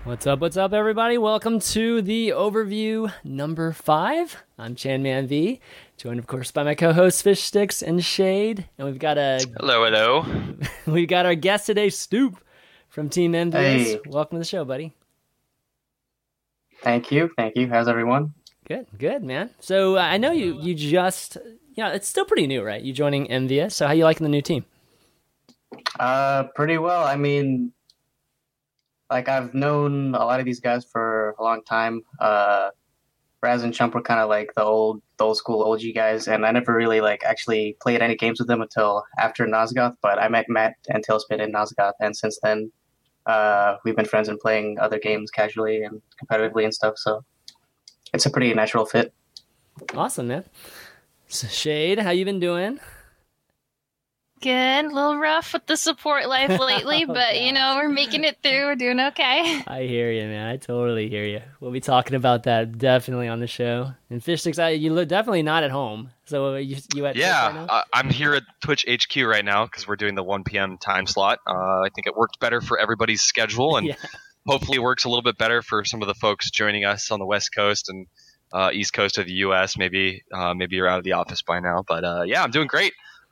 What's up, everybody? Welcome to the overview number 5. I'm Chanman V, joined, of course, by my co-hosts Fish Sticks and Shade, and we've got Hello. we've got our guest today, Stoop from Team Envious. Hey. Welcome to the show, buddy. Thank you. How's everyone? Good, man. So I know you just, it's still pretty new, right? You joining Envious. So how you liking the new team? Pretty well. I mean, like I've known a lot of these guys for a long time. Raz and Chump were kind of like the old school OG guys, and I never really actually played any games with them until after Nosgoth. But I met Matt and Tailspin in Nosgoth, and since then, we've been friends and playing other games casually and competitively and stuff. So it's a pretty natural fit. Awesome, man. So Shade, how you been doing? Good. A little rough with the support life lately, but we're making it through. We're doing okay. I hear you, man. I totally hear you. We'll be talking about that definitely on the show. And Fish Sticks, you look definitely not at home. So you at Twitch right now? I'm here at Twitch HQ right now because we're doing the 1 p.m. time slot. I think it worked better for everybody's schedule, and hopefully it works a little bit better for some of the folks joining us on the West Coast and East Coast of the U.S. Maybe you're out of the office by now, but I'm doing great.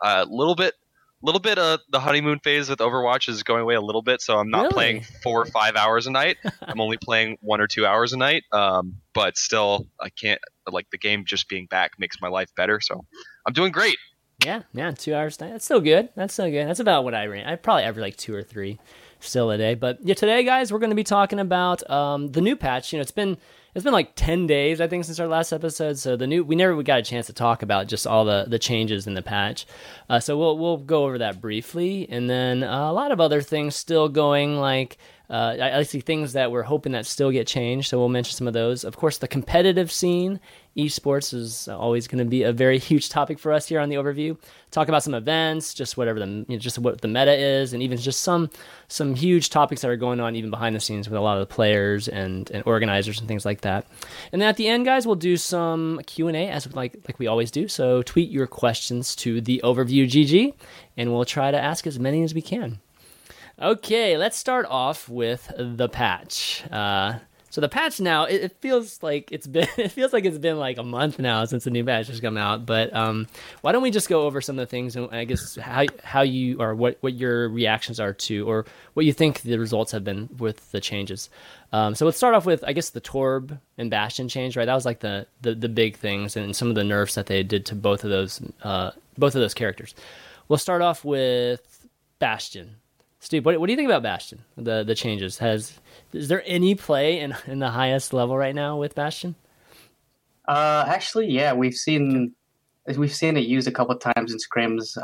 Little bit of the honeymoon phase with Overwatch is going away a little bit, so I'm not playing 4 or 5 hours a night. I'm only playing 1 or 2 hours a night, but still, I can't, the game just being back makes my life better, so I'm doing great. Yeah, 2 hours a night. That's still good. That's about what I ran. I probably average 2 or 3 still a day. But today, guys, we're going to be talking about the new patch. It's been like 10 days, I think, since our last episode. So we never got a chance to talk about just all the changes in the patch. So we'll go over that briefly, and then a lot of other things still going. I see things that we're hoping that still get changed. So we'll mention some of those. Of course, the competitive scene, esports is always going to be a very huge topic for us here on the overview. Talk about some events, just whatever just what the meta is, and even just some huge topics that are going on even behind the scenes with a lot of the players and organizers and things like that. And then at the end, guys, we'll do some Q&A as like we always do. So tweet your questions to the overview GG, and we'll try to ask as many as we can. Okay, let's start off with the patch. So the patch now, it feels like it's been like a month now since the new patch has come out. But why don't we just go over some of the things, and I guess how you, or what your reactions are to, or what you think the results have been with the changes. So let's start off with, I guess, the Torb and Bastion change, right? That was like the big things, and some of the nerfs that they did to both of those characters. We'll start off with Bastion. Steve, what do you think about Bastion? The changes. Is there any play in the highest level right now with Bastion? Actually, yeah, we've seen it used a couple of times in scrims,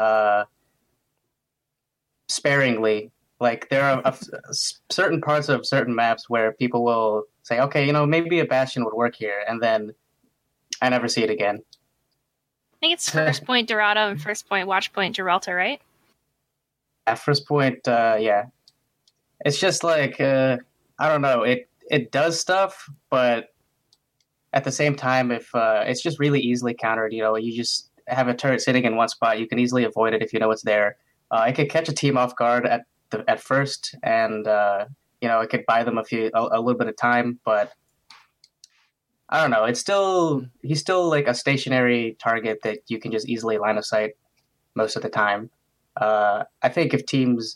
sparingly. Like there are certain parts of certain maps where people will say, okay, maybe a Bastion would work here, and then I never see it again. I think it's first point Dorado and first point watch point Geralta, right? At first point, yeah. It's just like, I don't know, it does stuff, but at the same time, if it's just really easily countered, you just have a turret sitting in one spot, you can easily avoid it if you know it's there. It could catch a team off guard at first, and it could buy them a little bit of time, but I don't know, he's still like a stationary target that you can just easily line of sight most of the time. I think if teams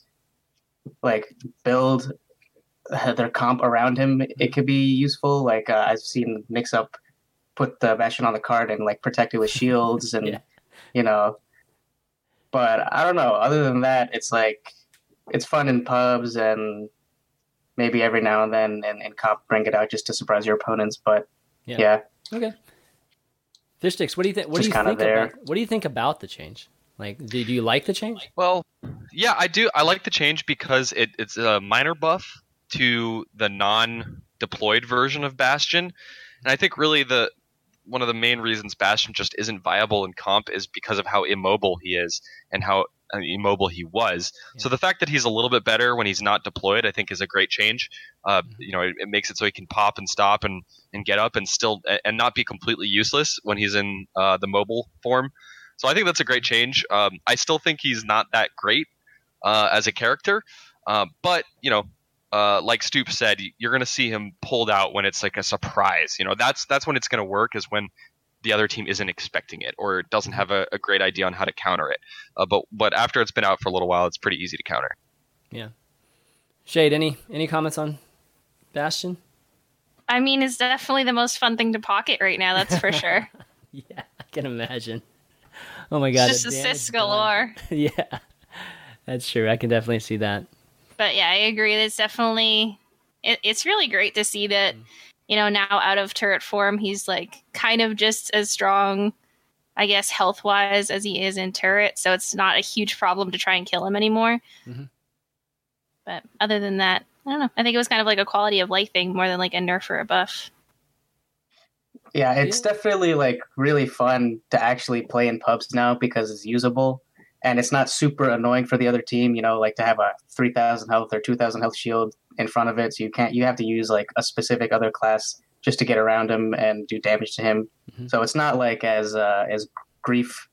build their comp around him, it could be useful. I've seen Mixup put the Bastion on the card and protect it with shields and But I don't know. Other than that, it's it's fun in pubs and maybe every now and then in comp bring it out just to surprise your opponents. But yeah. Okay. Fish Sticks, what do you think? What do you think about the change? Do you like the change? Well, yeah, I do. I like the change because it's a minor buff to the non-deployed version of Bastion, and I think really one of the main reasons Bastion just isn't viable in comp is because of how immobile he is and how immobile he was. Yeah. So the fact that he's a little bit better when he's not deployed, I think, is a great change. It makes it so he can pop and stop and get up and still and not be completely useless when he's in the mobile form. So I think that's a great change. I still think he's not that great as a character, but like Stoop said, you're going to see him pulled out when it's like a surprise. That's when it's going to work, is when the other team isn't expecting it or doesn't have a great idea on how to counter it. But after it's been out for a little while, it's pretty easy to counter. Yeah. Shade, any comments on Bastion? I mean, it's definitely the most fun thing to pocket right now. That's for sure. Yeah, I can imagine. Oh my god, it's just assists galore. Yeah, that's true. I can definitely see that. But yeah, I agree. It's definitely it's really great to see that, now out of turret form, he's like kind of just as strong, I guess, health wise as he is in turret. So it's not a huge problem to try and kill him anymore. Mm-hmm. But other than that, I don't know. I think it was kind of like a quality of life thing more than like a nerf or a buff. Yeah, it's definitely like really fun to actually play in pubs now because it's usable and it's not super annoying for the other team, like to have a 3,000 health or 2,000 health shield in front of it. So you have to use like a specific other class just to get around him and do damage to him. Mm-hmm. So it's not like as grief,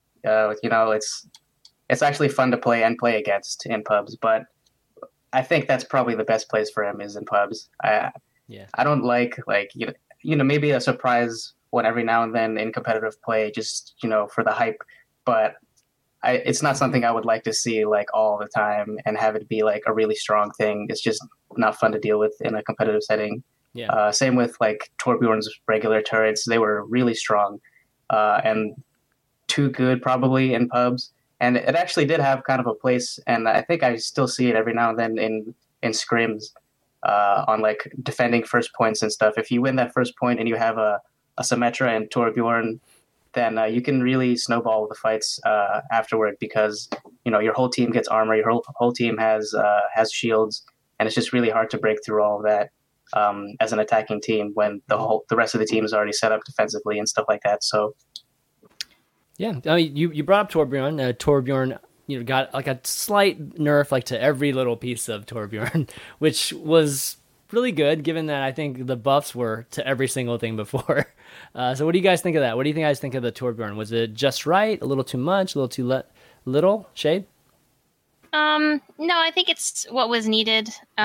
it's actually fun to play and play against in pubs, but I think that's probably the best place for him is in pubs. I don't like maybe a surprise one every now and then in competitive play, just for the hype. But it's not something I would like to see like all the time and have it be like a really strong thing. It's just not fun to deal with in a competitive setting. Yeah. Same with like Torbjorn's regular turrets; they were really strong and too good probably in pubs. And it actually did have kind of a place, and I think I still see it every now and then in scrims on like defending first points and stuff. If you win that first point and you have a Symmetra and Torbjorn, then you can really snowball the fights afterward because your whole team gets armor, your whole team has shields, and it's just really hard to break through all of that as an attacking team when the rest of the team is already set up defensively and stuff like that. So. Yeah, I mean, you brought up Torbjorn. Torbjorn, got like a slight nerf like to every little piece of Torbjorn, which was really good given that I think the buffs were to every single thing before. So what do you guys think of that? What do you guys think of the Torbjorn? Was it just right? A little too much? A little too little? Shade? No, I think it's what was needed.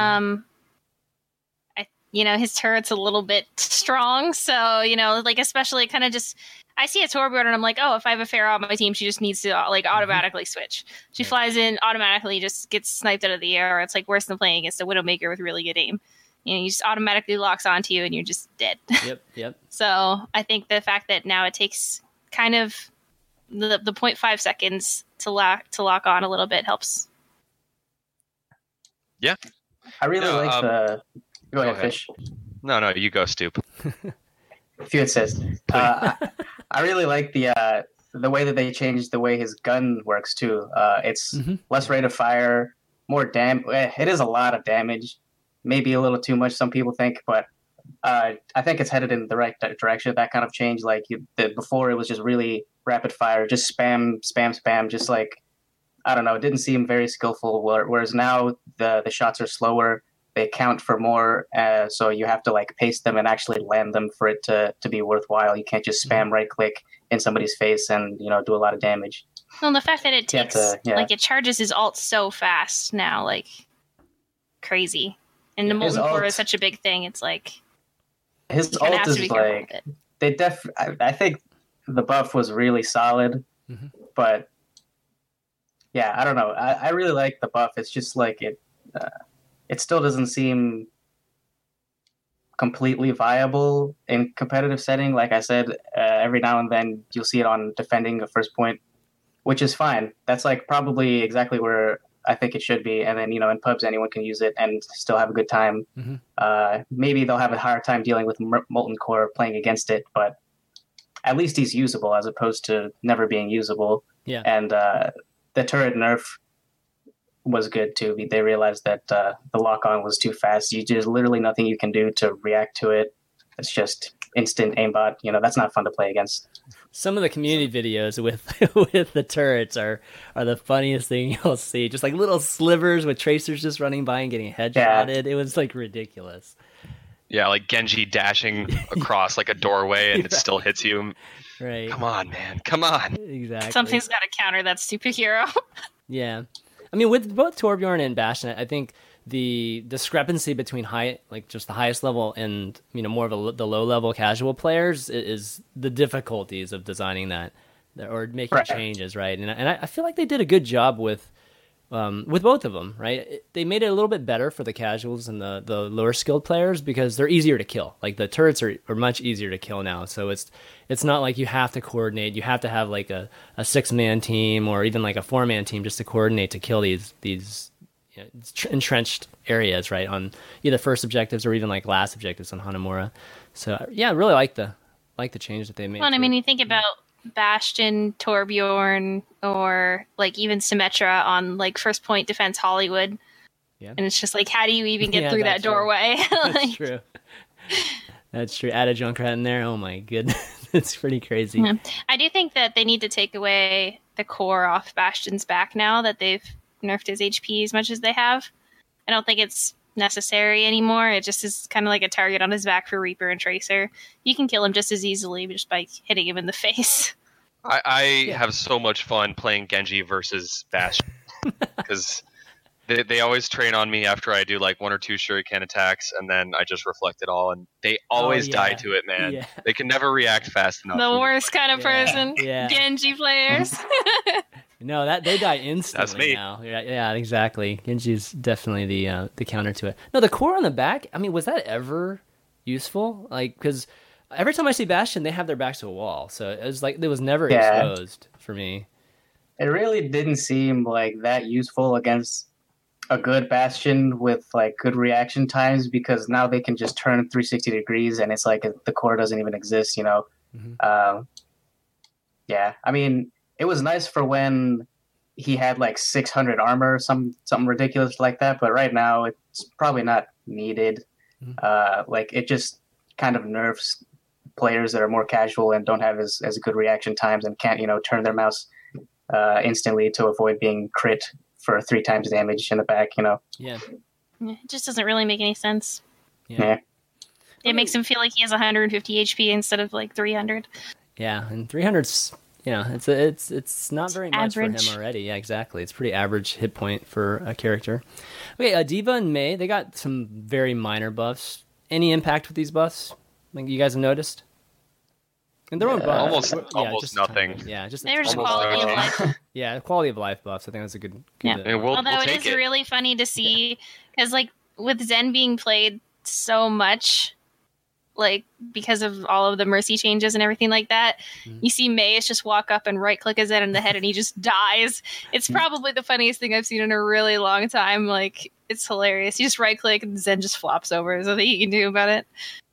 His turret's a little bit strong, so like especially kind of just. I see a Torbjorn and I'm like, oh, if I have a Pharah on my team, she just needs to like automatically switch. She flies in, automatically just gets sniped out of the air. It's like worse than playing against a Widowmaker with really good aim. You just automatically locks onto you and you're just dead. Yep. So I think the fact that now it takes kind of the 0.5 seconds to lock on a little bit helps. Yeah. I really like the... Go ahead, Fish. No, you go, Stoop. If you insist. I really like the way that they changed the way his gun works too. It's less rate of fire, more damage. It is a lot of damage, maybe a little too much. Some people think, but I think it's headed in the right direction. That kind of change, like before, it was just really rapid fire, just spam, just like I don't know. It didn't seem very skillful. Whereas now the shots are slower. They count for more, so you have to like pace them and actually land them for it to be worthwhile. You can't just spam right click in somebody's face and do a lot of damage. Well, the fact that it takes like it charges his ult so fast now, like crazy. And the Molten Core is such a big thing. It's like his ult is like I think the buff was really solid, but yeah, I don't know. I really like the buff. It's just like it. It still doesn't seem completely viable in competitive setting. Like I said, every now and then you'll see it on defending a first point, which is fine. That's like probably exactly where I think it should be. And then, in pubs, anyone can use it and still have a good time. Maybe they'll have a hard time dealing with Molten Core playing against it, but at least he's usable as opposed to never being usable. Yeah. And the turret nerf was good too. They realized that the lock-on was too fast. There's literally nothing you can do to react to it. It's just instant aimbot. That's not fun to play against. Some of the community videos with with the turrets are the funniest thing you'll see. Just like little slivers with tracers just running by and getting headshotted. Yeah. It was like ridiculous. Yeah, like Genji dashing across like a doorway and it still hits you. Right. Come on, man. Come on. Exactly. Something's got to counter that stupid hero. Yeah. I mean, with both Torbjorn and Bastion, I think the discrepancy between just the highest level and more of the low level casual players is the difficulties of designing that or making changes, right? And I feel like they did a good job with both of them, right? They made it a little bit better for the casuals and the lower skilled players because they're easier to kill. Like the turrets are much easier to kill now, so it's not like you have to coordinate. You have to have like a 6-man team or even like a 4-man team just to coordinate to kill these entrenched areas, right, on either first objectives or even like last objectives on Hanamura. So yeah, I really like the change that they made. Well, I mean, you think about Bastion, Torbjorn, or like even Symmetra on like First Point Defense Hollywood. Yeah. And it's just like, how do you even get through that doorway? That's true. That's true. Add a Junkrat in there. Oh my goodness. It's pretty crazy. Yeah. I do think that they need to take away the core off Bastion's back now that they've nerfed his HP as much as they have. I don't think it's necessary anymore. It just is kind of like a target on his back for Reaper and Tracer. You can kill him just as easily just by hitting him in the face. I have so much fun playing Genji versus Bastion because they always train on me after I do like 1 or 2 shuriken attacks, and then I just reflect it all, and they always die to it, man. Yeah. They can never react fast enough. The worst kind of person. Yeah. Genji players. No, that they die instantly. That's me. Now. Yeah, exactly. Genji's definitely the counter to it. No, the core on the back. I mean, was that ever useful? Like, because every time I see Bastion, they have their backs to a wall, so it was never exposed for me. It really didn't seem like that useful against a good Bastion with like good reaction times, because now they can just turn 360 degrees, and it's like the core doesn't even exist. Mm-hmm. Yeah, I mean, it was nice for when he had like 600 armor, something ridiculous like that. But right now, it's probably not needed. Mm-hmm. Like it just kind of nerfs players that are more casual and don't have as good reaction times and can't turn their mouse instantly to avoid being crit for 3 times damage in the back. Yeah, it just doesn't really make any sense. Yeah. It makes him feel like he has 150 HP instead of like 300. Yeah, and 300's. It's not very much average for him already. Yeah, exactly. It's pretty average hit point for a character. Okay, D.Va and Mei, they got some very minor buffs. Any impact with these buffs? Like you guys have noticed? And their own buffs. Almost nothing. They're just quality of life. Yeah, quality of life buffs. I think that's a good. Although it is really funny to see, because like with Zen being played so much, like because of all of the Mercy changes and everything like that, you see Mei just walk up and right click a Zen in the head and he just dies. It's probably the funniest thing I've seen in a really long time. Like, it's hilarious. You just right click and Zen just flops over. There's nothing you can do about it.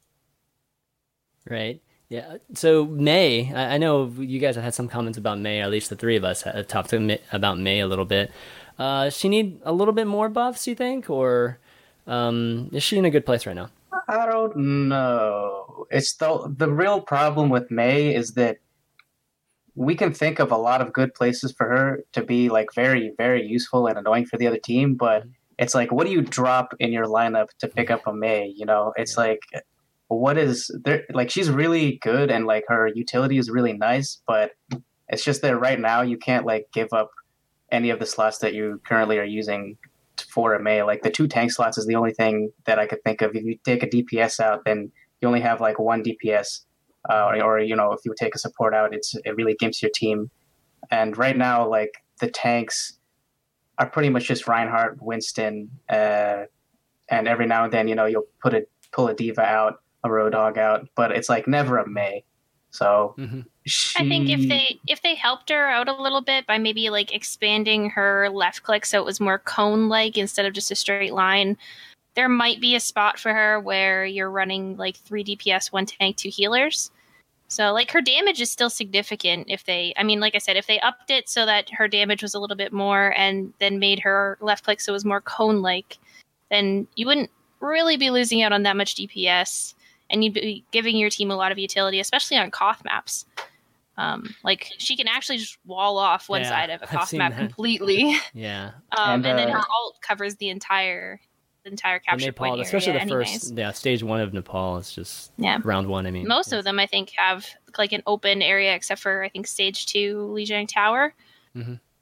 Right. Yeah. So Mei, I know you guys have had some comments about Mei, or at least the 3 of us have talked about Mei a little bit. She need a little bit more buffs, you think? Or is she in a good place right now? I don't know. It's the real problem with Mei is that we can think of a lot of good places for her to be like very, very useful and annoying for the other team, but it's like, what do you drop in your lineup to pick up a Mei? It's like, what is there? Like, she's really good and like her utility is really nice, but it's just that right now you can't like give up any of the slots that you currently are using for a Mei. Like the 2 tank slots is the only thing that I could think of. If you take a DPS out, then you only have like 1 DPS, or if you take a support out, it really gimps your team. And right now, like the tanks are pretty much just Reinhardt, Winston, and every now and then you'll pull a D.Va out, a Roadhog out, but it's like never a Mei. So I think if they helped her out a little bit by maybe like expanding her left click so it was more cone like instead of just a straight line, there might be a spot for her where you're running like 3 DPS, 1 tank, 2 healers. So like her damage is still significant if they upped it so that her damage was a little bit more and then made her left click so it was more cone like, then you wouldn't really be losing out on that much DPS. And you'd be giving your team a lot of utility, especially on Koth maps. Like, she can actually just wall off one side of a Koth map completely. Yeah. And then her ult covers the entire capture Nepal, point area. Especially the anyways. first, stage 1 of Nepal is just round 1, I mean. Most of them, I think, have, like, an open area, except for, I think, stage 2 Lijiang Tower. Mm-hmm.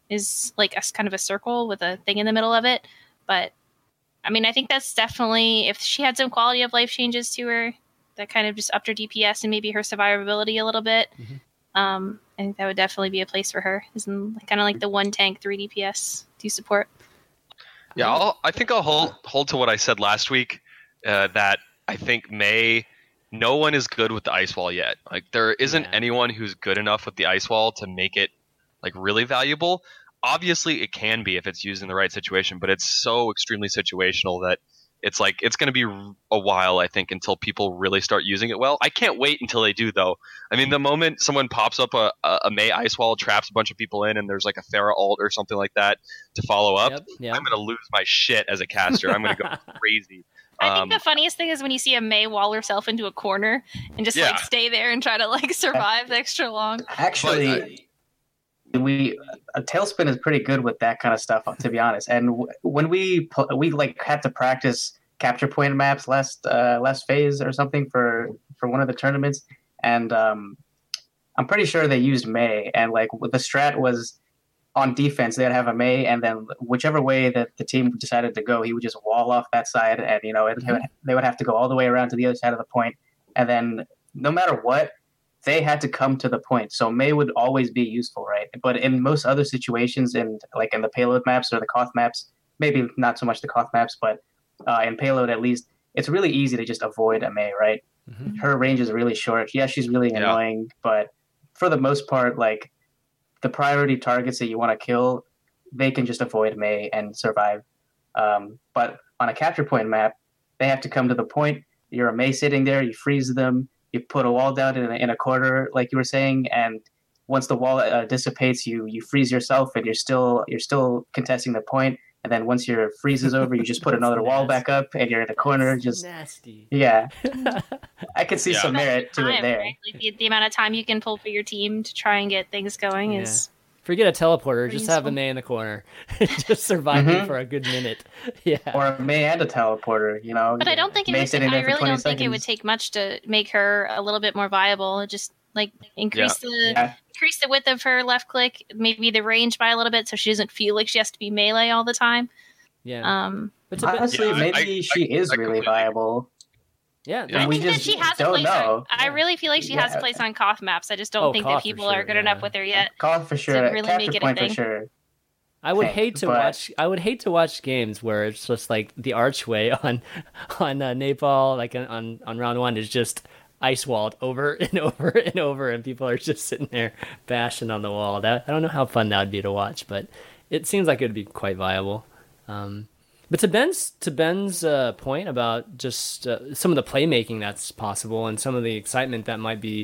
is like a kind of a circle with a thing in the middle of it. But I mean, I think that's definitely, if she had some quality of life changes to her that kind of just upped her DPS and maybe her survivability a little bit, I think that would definitely be a place for her. Is kind of like the 1 tank, 3 DPS to support. Yeah, I think I'll hold to what I said last week, that I think Mei, no one is good with the ice wall yet. Like, there isn't anyone who's good enough with the ice wall to make it like really valuable. Obviously, it can be if it's used in the right situation, but it's so extremely situational that it's like it's going to be a while, I think, until people really start using it well. I can't wait until they do, though. I mean, the moment someone pops up a Mei ice wall, traps a bunch of people in, and there's like a Pharah ult or something like that to follow up, I'm going to lose my shit as a caster. I'm going to go crazy. I think the funniest thing is when you see a Mei wall herself into a corner and just like stay there and try to like survive extra long. Actually, Tailspin is pretty good with that kind of stuff, to be honest. And when we like had to practice capture point maps last phase or something for one of the tournaments, and I'm pretty sure they used Mei, and like the strat was on defense they'd have a Mei, and then whichever way that the team decided to go, he would just wall off that side, and they would have to go all the way around to the other side of the point, and then no matter what, they had to come to the point. So Mei would always be useful, right? But in most other situations, in the payload maps or the Koth maps, maybe not so much the Koth maps, but in payload at least, it's really easy to just avoid a Mei, right? Her range is really short. Yeah, she's really annoying, but for the most part, like the priority targets that you want to kill, they can just avoid Mei and survive. But on a capture point map, they have to come to the point. You're a Mei sitting there, you freeze them, you put a wall down in a corner, like you were saying, and once the wall dissipates, you freeze yourself, and you're still contesting the point. And then once your freeze is over, you just put another wall back up, and you're in a corner. Just nasty. Yeah, I could see some merit to it there. Right? Like the amount of time you can pull for your team to try and get things going is. Forget a teleporter. Just have a Mei in the corner, just surviving for a good minute. Yeah, or a Mei and a teleporter. But I don't think I really don't think it would take much to make her a little bit more viable. Just like increase the width of her left click, maybe the range by a little bit, so she doesn't feel like she has to be melee all the time. Yeah. But honestly, maybe she is really viable. Yeah, I think that she has a place. I really feel like she has a place on Koth maps. I just don't think that people are good enough with her yet. Koth for sure. To really make it a thing. For sure. I would hate to watch games where it's just like the archway on Nepal, like on round 1, is just ice walled over and over and over, and people are just sitting there bashing on the wall. I don't know how fun that would be to watch, but it seems like it would be quite viable. But to Ben's point about just some of the playmaking that's possible and some of the excitement that might be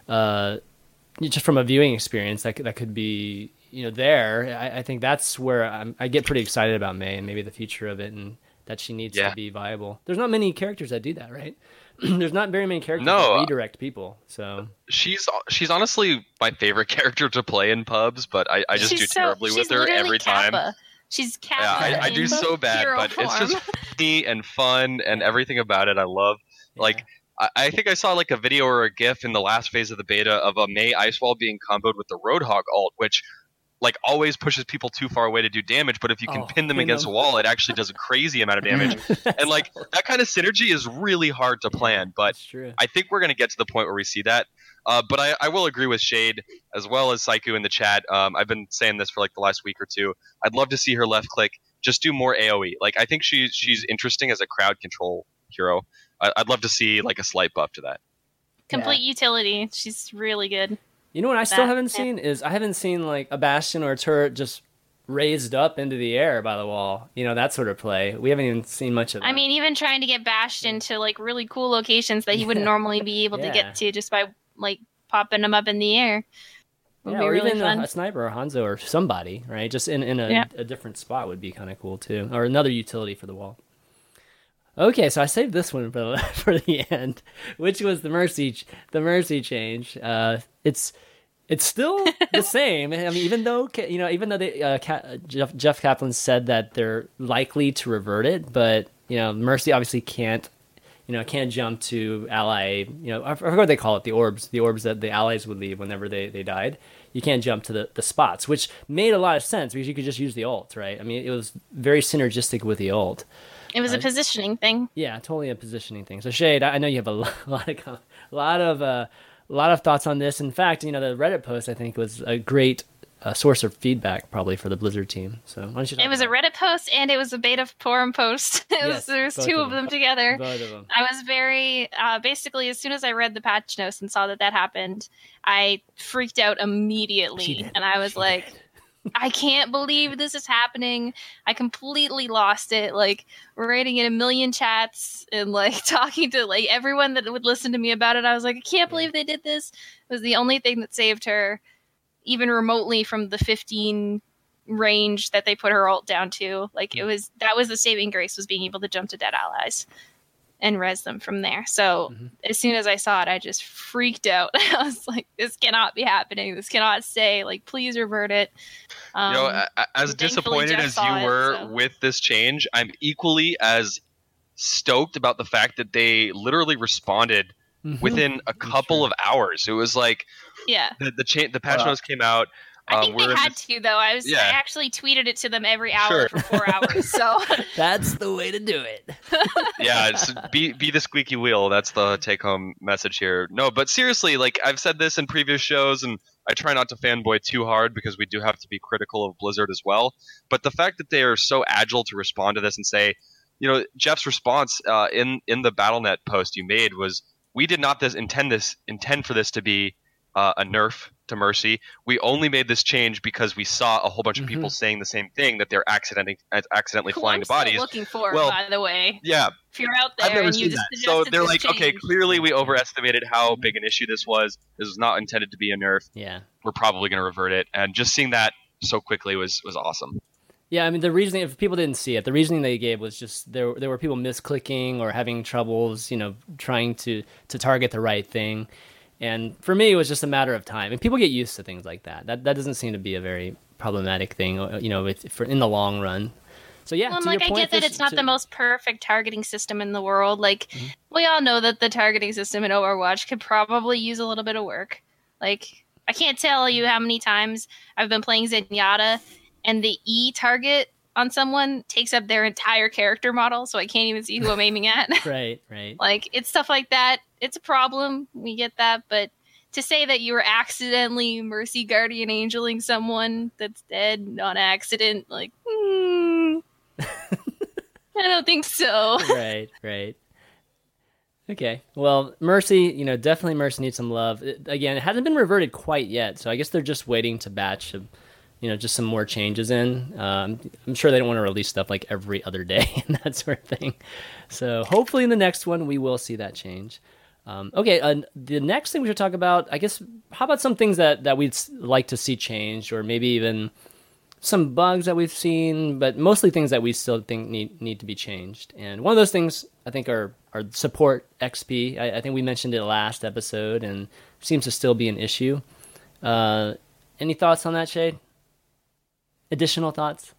just from a viewing experience that could be there, I think that's where I get pretty excited about Mei and maybe the future of it, and that she needs to be viable. There's not many characters that do that, right? There's not very many characters that redirect people. So she's honestly my favorite character to play in pubs, but I just do terribly with her every time. She's Kappa. Yeah, I do so bad, but form. It's just funny and fun and everything about it I love. Yeah. Like, I think I saw like a video or a GIF in the last phase of the beta of a Mei Icewall being comboed with the Roadhog ult, which like always pushes people too far away to do damage, but if you can pin them against a wall, it actually does a crazy amount of damage. And like that kind of synergy is really hard to plan, but I think we're going to get to the point where we see that. But I will agree with Shade as well as Saiku in the chat. I've been saying this for like the last week or two. I'd love to see her left click just do more AoE. Like I think she's interesting as a crowd control hero. I'd love to see like a slight buff to that. Complete utility. She's really good. You know what I still haven't seen is I haven't seen like a bastion or a turret just raised up into the air by the wall. That sort of play. We haven't even seen much of that. I mean, even trying to get bashed into like really cool locations that he wouldn't normally be able to get to just by like popping them up in the air. Would be or really even fun. A sniper or Hanzo or somebody, right? Just in a different spot would be kind of cool too. Or another utility for the wall. Okay, so I saved this one for the end, which was the mercy change. It's still the same. I mean, even though they, Jeff Kaplan said that they're likely to revert it, but mercy obviously can't jump to ally. I forgot what they call it, the orbs that the allies would leave whenever they died. you can't jump to the spots, which made a lot of sense because you could just use the ult, right? I mean, it was very synergistic with the ult. It was a positioning thing. Yeah, totally a positioning thing. So Shade, I know you have a lot of thoughts on this. In fact, you know, the Reddit post I think was a great source of feedback probably for the Blizzard team. So why don't you? It was a Reddit post and it was a beta forum post. There's two of them together. Both of them. I was very basically as soon as I read the patch notes and saw that happened, I freaked out immediately, and I was like. I can't believe this is happening. I completely lost it. Like writing in a million chats and like talking to like everyone that would listen to me about it. I was like, I can't believe they did this. It was the only thing that saved her, even remotely from the 15 range that they put her ult down to. Like that was the saving grace, was being able to jump to dead allies and res them from there. So as soon as I saw it, I just freaked out. I was like, this cannot be happening. This cannot stay. Like, please revert it. As disappointed as you were with this change, I'm equally as stoked about the fact that they literally responded within a couple of hours. It was like, the patch notes came out. I think they had to, though. I actually tweeted it to them every hour for 4 hours. So that's the way to do it. It's be the squeaky wheel. That's the take-home message here. No, but seriously, like I've said this in previous shows, and I try not to fanboy too hard because we do have to be critical of Blizzard as well. But the fact that they are so agile to respond to this and say, you know, Jeff's response in the BattleNet post you made was, we did not intend for this to be a nerf to Mercy. We only made this change because we saw a whole bunch of people saying the same thing, that they're accidentally flying to bodies. Looking for, by the way. Yeah. If you're out there, I've never and seen you that. just So they're like, change. okay, clearly we overestimated how big an issue this was. This was not intended to be a nerf. Yeah. We're probably going to revert it. And just seeing that so quickly was awesome. Yeah, I mean, the reasoning, if people didn't see it, the reasoning they gave was just there were people misclicking or having troubles, you know, trying to target the right thing. And for me, it was just a matter of time. And people get used to things like that. That doesn't seem to be a very problematic thing, you know, in the long run. So yeah, well, like, I get that it's not the most perfect targeting system in the world. Like, we all know that the targeting system in Overwatch could probably use a little bit of work. Like, I can't tell you how many times I've been playing Zenyatta, and the E target on someone takes up their entire character model, so I can't even see who I'm aiming at. Right. Like, it's stuff like that. It's a problem. We get that. But to say that you were accidentally Mercy Guardian Angeling someone that's dead on accident, like, I don't think so. Right. Okay. Well, Mercy, you know, definitely Mercy needs some love. Again, it hasn't been reverted quite yet, so I guess they're just waiting to batch you know, just some more changes in. I'm sure they don't want to release stuff like every other day and that sort of thing. So hopefully in the next one, we will see that change. Okay, the next thing we should talk about, I guess, how about some things that we'd like to see changed, or maybe even some bugs that we've seen, but mostly things that we still think need to be changed. And one of those things, I think, are support XP. I think we mentioned it last episode, and seems to still be an issue. Any thoughts on that, Shade? Additional thoughts?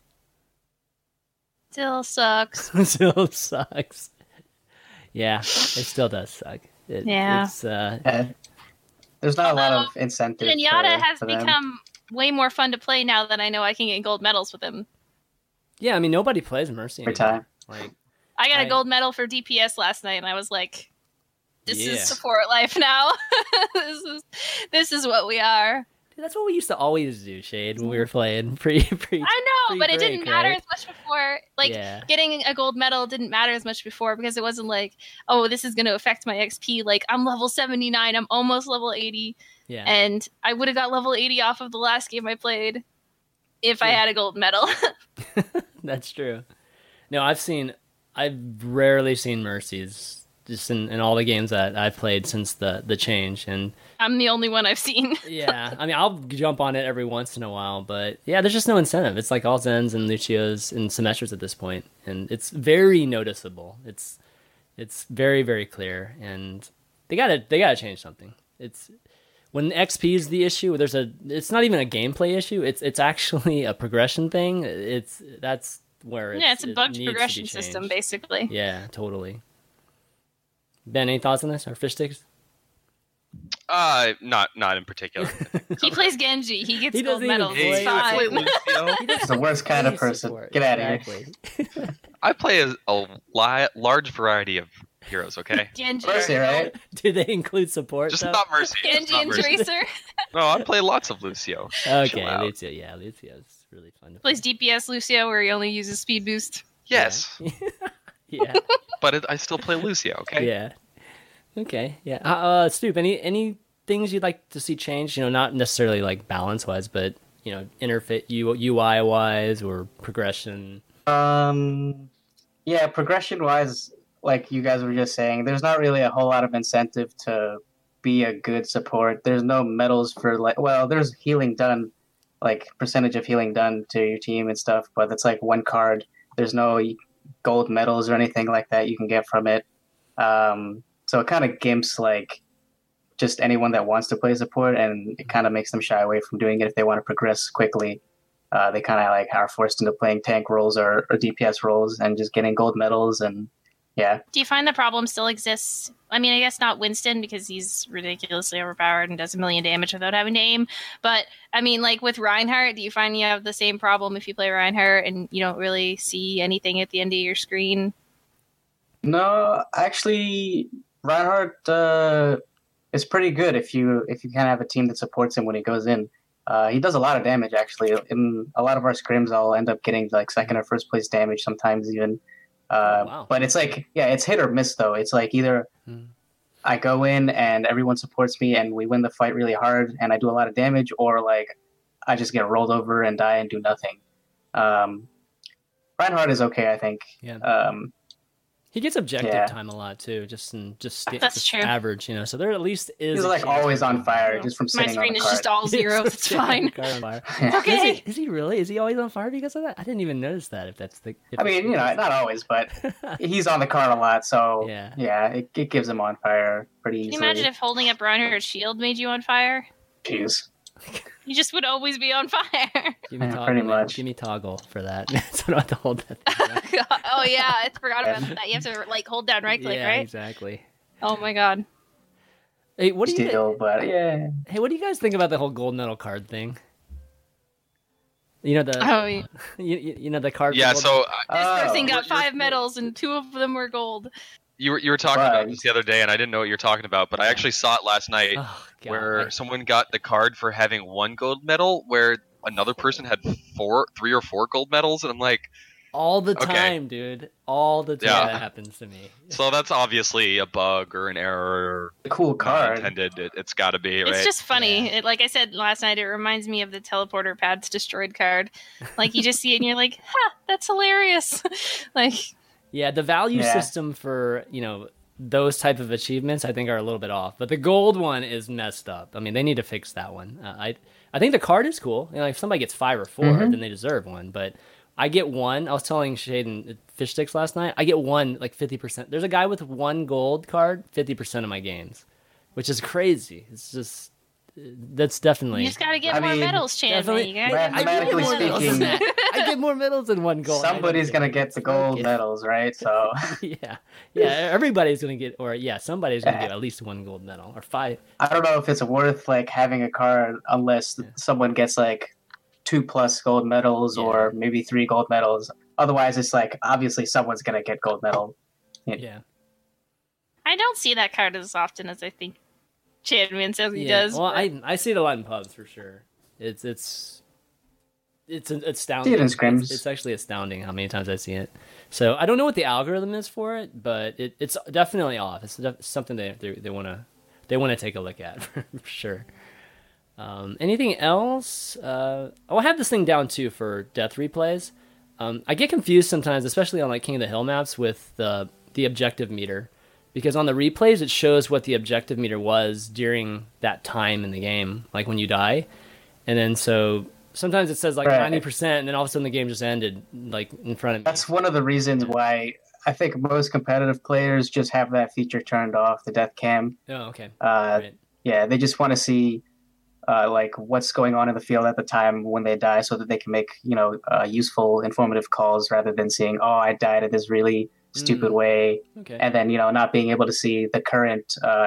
Still sucks. Still sucks. Yeah, it still does suck. It's, there's not a lot of incentive. Zenyatta has become way more fun to play now that I know I can get gold medals with him. Yeah, I mean, nobody plays Mercy every time. Like, I got a gold medal for DPS last night, and I was like, "This is support life now. this is what we are." Dude, that's what we used to always do, Shade, when we were playing pre. I know, but it didn't matter as much before. Like, getting a gold medal didn't matter as much before because it wasn't like, oh, this is going to affect my XP. Like, I'm level 79, I'm almost level 80. Yeah. And I would have got level 80 off of the last game I played if I had a gold medal. That's true. No, I've rarely seen Mercies just in all the games that I've played since the change, and I'm the only one I've seen. Yeah, I mean, I'll jump on it every once in a while, but yeah, there's just no incentive. It's like all Zens and Lucios and Symmetras at this point, and it's very noticeable. It's very, very clear, and they gotta change something. It's when XP is the issue. It's not even a gameplay issue. It's actually a progression thing. That's where it's a bugged progression system, basically. Yeah, totally. Ben, any thoughts on this? Or fish sticks? Not in particular. He plays Genji. He gets He gold doesn't even medals. play- It's fine. I play Lucio. He He's the worst kind of play person. support. Get out of here. Exactly. I play a large variety of heroes. Okay, Genji. Mercy, right? Do they include support? just though? not Mercy. just Genji not and Mercy. Tracer. No, I play lots of Lucio. Okay, Chill out. Lucio. Yeah, Lucio's really fun to Plays DPS Lucio where he only uses speed boost. Yes, Yeah. but I still play Lucio. Okay. Yeah. Okay. Yeah. Stoop, any things you'd like to see change? You know, not necessarily like balance wise, but you know, interface UI wise or progression. Yeah, progression wise, like you guys were just saying, there's not really a whole lot of incentive to be a good support. There's no medals for there's healing done, like percentage of healing done to your team and stuff, but it's like one card. There's no gold medals or anything like that you can get from it. So it kind of gimps like just anyone that wants to play support, and it kind of makes them shy away from doing it if they want to progress quickly. They kind of like are forced into playing tank roles or DPS roles and just getting gold medals, and yeah. Do you find the problem still exists? I mean, I guess not Winston because he's ridiculously overpowered and does 1 million damage without having to aim. But I mean, like with Reinhardt, do you find you have the same problem if you play Reinhardt and you don't really see anything at the end of your screen? No, actually, Reinhardt is pretty good if you kind of have a team that supports him when he goes in. He does a lot of damage actually. In a lot of our scrims, I'll end up getting like second or first place damage sometimes even. Wow. But it's like, yeah, it's hit or miss though. It's like either I go in and everyone supports me and we win the fight really hard and I do a lot of damage, or like I just get rolled over and die and do nothing. Reinhardt is okay, I think. Yeah. He gets objective Yeah. time a lot too, just That's just true. average, you know. So there at least is. He's a like chance always for on him. fire just from My sitting on screen the is card. just all zeros. It's fine. Card on fire. Okay. Is he really? Is he always on fire because of that? I didn't even notice that. If that's the. If I mean, you know, not always, but he's on the card a lot, so Yeah. it gives him on fire pretty Can you easily. imagine if holding up Reinhardt's shield made you on fire? Jeez. You just would always be on fire. Give me Yeah, toggle, pretty man. much. Give me toggle for that. So I don't have to hold that thing down. Oh yeah, I forgot about that. You have to like hold down right click, Yeah, right? exactly. Oh my god. Hey, what do you? Still, but yeah. Hey, what do you guys think about the whole gold medal card thing? You know the Oh, yeah. you know the card. Yeah. gold- So This person got You're- 5 medals and 2 of them were gold. you were talking about Right. this the other day, and I didn't know what you were talking about, but I actually saw it last night. Oh, God. Where someone got the card for having 1 gold medal, where another person had 3 or 4 gold medals, and I'm like, all the Okay. time, dude. All the time Yeah. that happens to me. so that's obviously a bug or an error, Cool not card. intended. It's got to be right. It's just funny. Yeah. It, like I said last night, it reminds me of the teleporter pads destroyed card. Like you just see it and you're like, "Ha, that's hilarious!" Like, Yeah, the value Yeah. system for, you know, those type of achievements I think are a little bit off. But the gold one is messed up. I mean, they need to fix that one. I think the card is cool. You know, if somebody gets 5 or 4, then they deserve one. But I get 1. I was telling Shaden at Fish Sticks last night. I get 1 like 50%. There's a guy with 1 gold card 50% of my games, which is crazy. It's just that's definitely. you just gotta get I more mean, medals, Chan. definitely- You gotta get more Mathematically medals. speaking, I get more medals than 1 gold. somebody's gonna get the gold medals, right? So Yeah, everybody's gonna get, or somebody's gonna get at least 1 gold medal or 5. I don't know if it's worth like having a card unless someone gets like 2+ gold medals or maybe 3 gold medals. Otherwise, it's like obviously someone's gonna get gold medal. Yeah, I don't see that card as often as I think Chanman says he yeah. does. Well, but- I see it a lot in pubs for sure. It's astounding. See it in scrims. It's actually astounding how many times I see it. So I don't know what the algorithm is for it, but it's definitely off. It's something they want to take a look at for sure. Anything else? I have this thing down too for death replays. I get confused sometimes, especially on like King of the Hill maps with the objective meter, because on the replays it shows what the objective meter was during that time in the game, like when you die, and then so sometimes it says like Right. 90%, and then all of a sudden the game just ended like in front of me. That's one of the reasons why I think most competitive players just have that feature turned off, the death cam. Oh, okay. Right. Yeah, they just want to see like what's going on in the field at the time when they die, so that they can make useful, informative calls rather than seeing, oh, I died in this really stupid way, Okay. and then not being able to see the current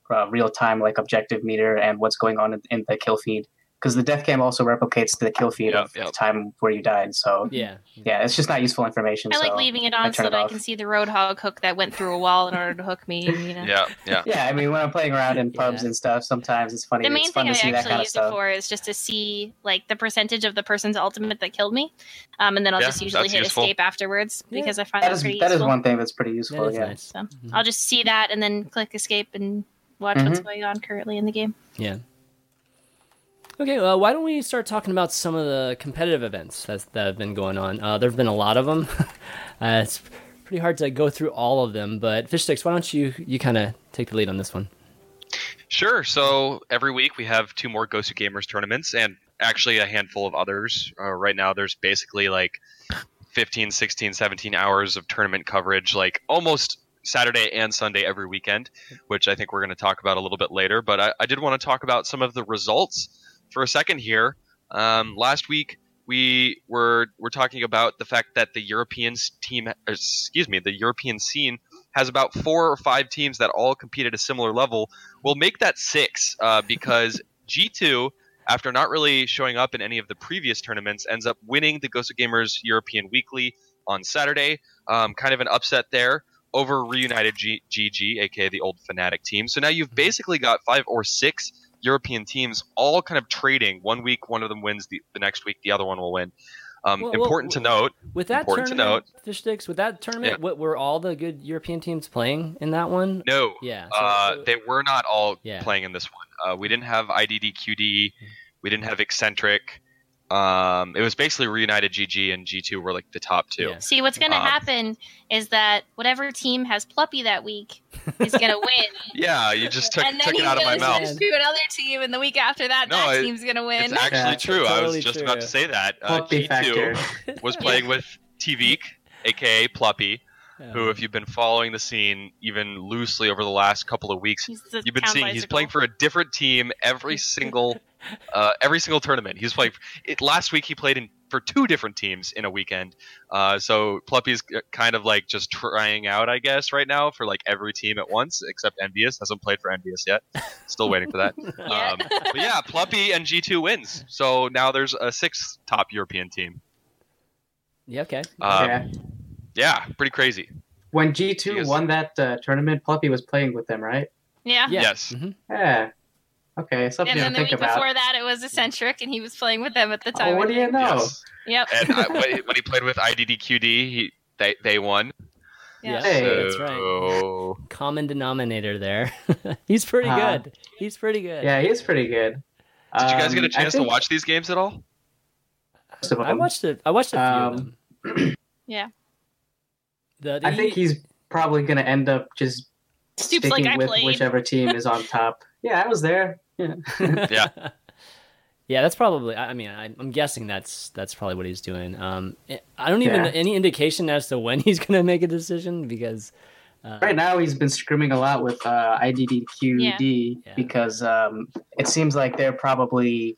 real-time like objective meter and what's going on in the kill feed. Because the death cam also replicates the kill feed of the time where you died. So yeah, it's just not useful information. I like leaving it on so that I can see the Roadhog hook that went through a wall in order to hook me. You know? Yeah. I mean, when I'm playing around in pubs and stuff, sometimes it's funny. The main thing I actually use it for is just to see like the percentage of the person's ultimate that killed me, and then I'll just usually hit escape afterwards because I find that pretty useful. That is one thing that's pretty useful. Yeah, nice. So I'll just see that and then click escape and watch what's going on currently in the game. Yeah. Okay, well, why don't we start talking about some of the competitive events that have been going on? There have been a lot of them. It's pretty hard to go through all of them, but Fishsticks, why don't you kind of take the lead on this one? Sure. So every week we have 2 more Gosu Gamers tournaments and actually a handful of others. Right now there's basically like 15, 16, 17 hours of tournament coverage, like almost Saturday and Sunday every weekend, which I think we're going to talk about a little bit later. But I did want to talk about some of the results for a second here. Last week we were talking about the fact that the European scene has about 4 or 5 teams that all compete at a similar level. We'll make that 6 because G2, after not really showing up in any of the previous tournaments, ends up winning the Gosu Gamers European Weekly on Saturday. Kind of an upset there over Reunited GG, aka the old Fnatic team. So now you've basically got 5 or 6 European teams all kind of trading. One week one of them wins, the next week the other one will win. Important to note with that tournament, Fishsticks, with that tournament, what were all the good European teams playing in that one? No, they were not all playing in this one. We didn't have IDDQD, we didn't have Eccentric. It was basically Reunited GG and G2 were like the top 2. Yeah. See, what's going to happen is that whatever team has Pluppy that week is going to win. Yeah, you just took it out of my mouth. And then he's going to to another team, and the week after that, team's going to win. It's actually true. I was just about to say that. G2 was playing with Tvik, a.k.a. Pluppy, who, if you've been following the scene even loosely over the last couple of weeks, you've been seeing he's playing for a different team every single tournament. He's playing. Last week he played for 2 different teams in a weekend. So Pluppy's kind of like just trying out, I guess, right now for like every team at once, except Envious. Hasn't played for Envious yet. Still waiting for that. But yeah, Pluppy and G2 wins. So now there's a 6th top European team. Yeah. Okay. Yeah, pretty crazy. When G2 won that tournament, Pluppy was playing with them, right? Yeah. Yes. Mm-hmm. Yeah. Okay, something to think about. And then the week before that, it was Eccentric, and he was playing with them at the time. Oh, what do you know? Yes. Yep. And when he played with IDDQD, they won. Yeah, that's right. Common denominator there. He's pretty good. He's pretty good. Yeah, he's pretty good. Did you guys get a chance to watch these games at all? I watched a few of them. Yeah. I think he's probably going to end up just sticking with whichever team is on top. Yeah, I was there. Yeah. Yeah, that's probably. I mean, I'm guessing that's probably what he's doing. I don't even any indication as to when he's going to make a decision because right now he's been screaming a lot with IDDQD because it seems like they're probably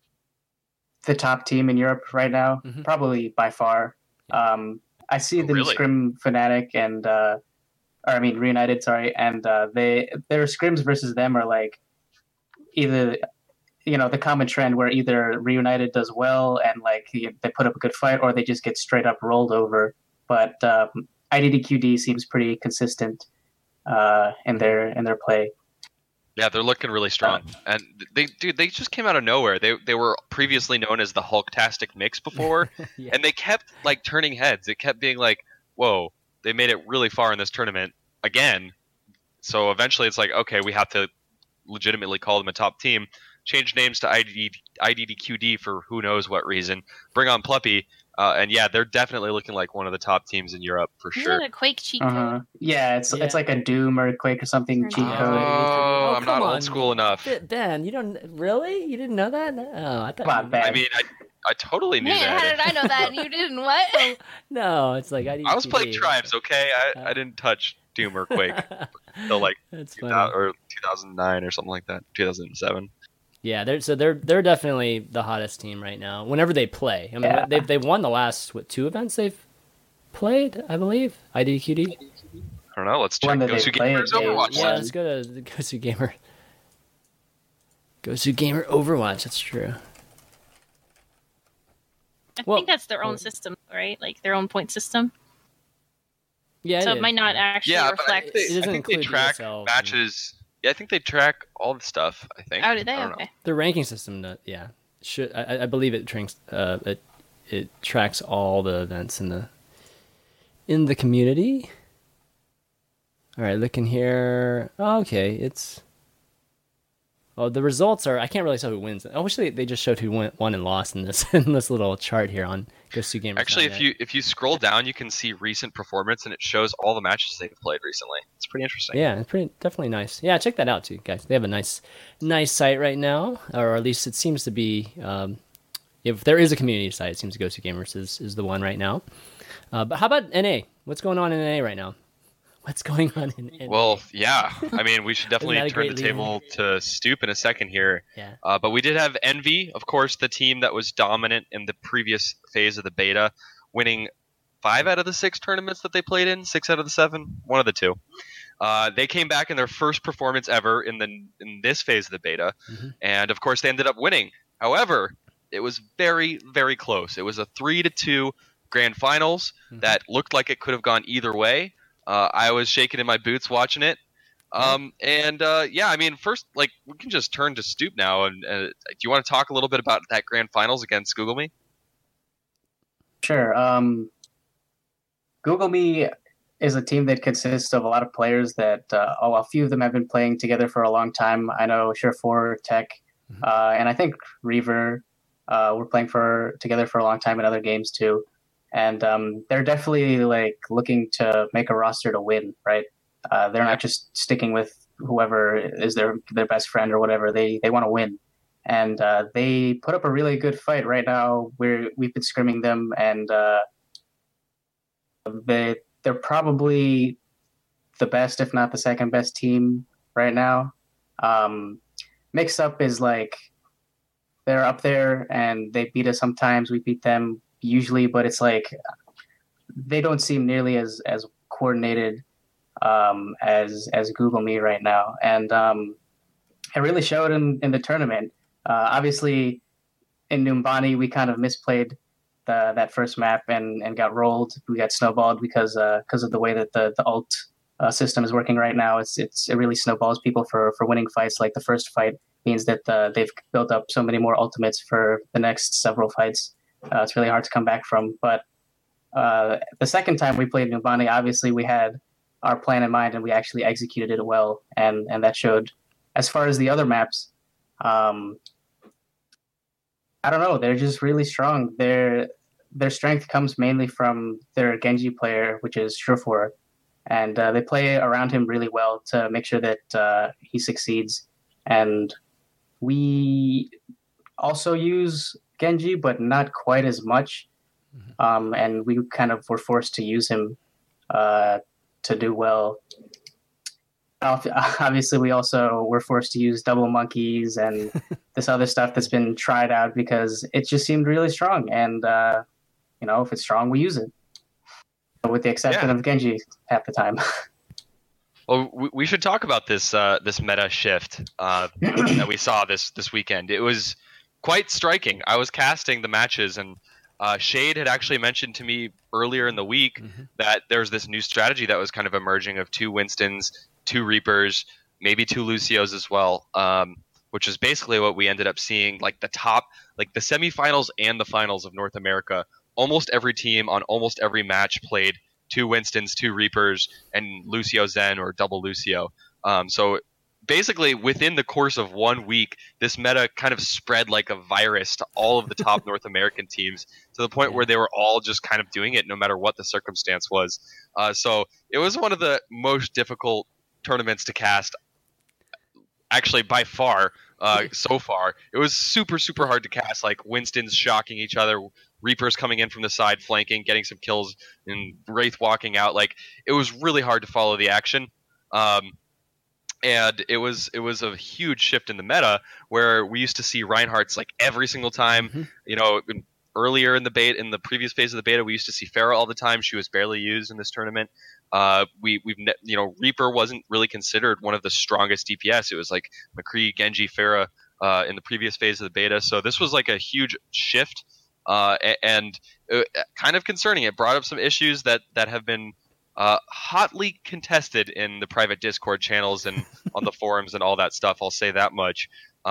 the top team in Europe right now, probably by far. I see them scrim Fnatic and Reunited, and their scrims versus them are like either the common trend where either Reunited does well and like they put up a good fight, or they just get straight up rolled over. But IDDQD seems pretty consistent in their play. Yeah, they're looking really strong, and they just came out of nowhere. They were previously known as the Hulktastic Mix before, and they kept like turning heads. It kept being like, whoa, they made it really far in this tournament again. So eventually, it's like, okay, we have to legitimately call them a top team. Change names to IDDQD for who knows what reason. Bring on Pluppy. And yeah, they're definitely looking like one of the top teams in Europe for sure. Is it a Quake cheat code? Yeah, it's like a Doom or a Quake or something cheat code. Oh, I'm not old school enough. Ben, you didn't know that? Oh, I thought. Come on, Ben. I mean, I totally knew that. How did I know that? And you didn't what? No, it's like I was playing Tribes. Okay, I didn't touch Doom or Quake until like 2009 or something like that. 2007. Yeah, they're definitely the hottest team right now. Whenever they play, I mean, they've won the last 2 events they've played, I believe. IDQD. don't know. Let's check One that they Gosu played, Gamer's they- Overwatch. Yeah, let's go to the Gosu Gamer. Gosu Gamer Overwatch. That's true. I Well- think that's their own system, right? Like their own point system. Yeah, So is. it might not actually Yeah, but I reflect. think It doesn't they include track ESL. matches. Yeah, I think they track all the stuff. I think. Oh, did they? I don't know. Okay. The ranking system, yeah, should I believe it tracks it tracks all the events in the community. All right, looking here. Oh, okay, the results are. I can't really tell who wins. I wish they just showed who won and lost in this in this little chart here on Gosu Gamer. Actually, if you scroll down, you can see recent performance, and it shows all the matches they've played recently. It's pretty interesting. Yeah, it's definitely nice. Yeah, check that out too, guys. They have a nice site right now, or at least it seems to be. If there is a community site, it seems Gosu Gamers is the one right now. But how about NA? What's going on in NA right now? What's going on in NA? Well, yeah. I mean, we should definitely Isn't that a turn the great lead-in? table to Stoop in a second here. Yeah. But we did have Envy, of course, the team that was dominant in the previous phase of the beta, winning 5 out of the 6 tournaments that they played in, 6 out of the 7, one of the 2. They came back in their first performance ever in this phase of the beta, and of course they ended up winning. However, it was very, very close. It was a 3-2 grand finals that looked like it could have gone either way. I was shaking in my boots watching it. Yeah, I mean, first, we can just turn to Stoop now. And do you want to talk a little bit about that grand finals against Google Me? Sure. Google Me is a team that consists of a lot of players that, a few of them have been playing together for a long time. I know Sure4, Tech, and I think Reaver were playing together for a long time in other games too. And they're definitely looking to make a roster to win, right? They're not just sticking with whoever is their best friend or whatever. They want to win, and they put up a really good fight right now. We've been scrimming them, and they're probably the best, if not the second best team right now. Mix Up is they're up there, and they beat us sometimes. We beat them usually, but it's they don't seem nearly as coordinated as Google Me right now, and it really showed in the tournament. Obviously, in Numbani, we kind of misplayed that first map and got rolled. We got snowballed because of the way that the ult system is working right now. It really snowballs people for winning fights. Like the first fight means that they've built up so many more ultimates for the next several fights. It's really hard to come back from. But the second time we played Numbani, obviously we had our plan in mind and we actually executed it well, and that showed. As far as the other maps, I don't know. They're just really strong. Their strength comes mainly from their Genji player, which is Sure4, and they play around him really well to make sure that he succeeds. And we also use Genji, but not quite as much. And we kind of were forced to use him to do well. Obviously, we also were forced to use double monkeys and this other stuff that's been tried out because it just seemed really strong. And, if it's strong, we use it. With the exception of Genji half the time. Well, we should talk about this meta shift that we saw this weekend. It was quite striking. I was casting the matches, and Shade had actually mentioned to me earlier in the week that there's this new strategy that was kind of emerging of 2 Winstons, 2 Reapers, maybe 2 Lucios as well, which is basically what we ended up seeing. The top, the semifinals and the finals of North America, almost every team on almost every match played 2 Winstons, 2 Reapers, and Lucio Zen or double Lucio. So basically, within the course of 1 week, this meta kind of spread like a virus to all of the top North American teams to the point where they were all just kind of doing it no matter what the circumstance was. So it was one of the most difficult tournaments to cast, actually by far. So far, it was super, super hard to cast. Winston's shocking each other, Reapers coming in from the side, flanking, getting some kills, and Wraith walking out. It was really hard to follow the action. And it was a huge shift in the meta where we used to see Reinhardt's every single time. Earlier in the previous phase of the beta, we used to see Pharah all the time. She was barely used in this tournament. Reaper wasn't really considered one of the strongest DPS. It was like McCree, Genji, Pharah in the previous phase of the beta. So this was like a huge shift and kind of concerning. It brought up some issues that have been hotly contested in the private Discord channels and on the forums and all that stuff. I'll say that much.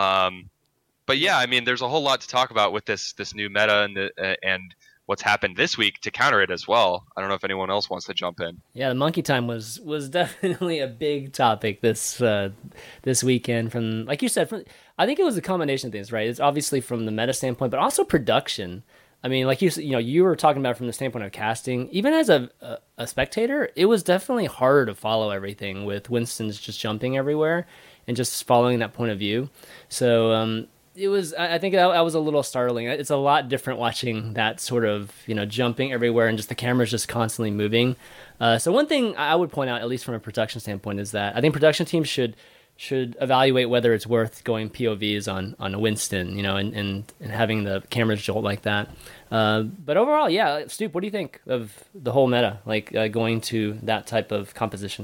But yeah, I mean, there's a whole lot to talk about with this new meta and what's happened this week to counter it as well. I don't know if anyone else wants to jump in. Yeah, the monkey time was definitely a big topic this weekend. From, like you said, I think it was a combination of things, right? It's obviously from the meta standpoint, but also production. I mean, like you were talking about from the standpoint of casting. Even as a spectator, it was definitely harder to follow everything with Winston's just jumping everywhere and just following that point of view. So it was. I think that was a little startling. It's a lot different watching that sort of jumping everywhere and just the camera's just constantly moving. So one thing I would point out, at least from a production standpoint, is that I think production teams should evaluate whether it's worth going POVs on a Winston, and having the cameras jolt like that. But overall, yeah, Stoop, what do you think of the whole meta, like going to that type of composition?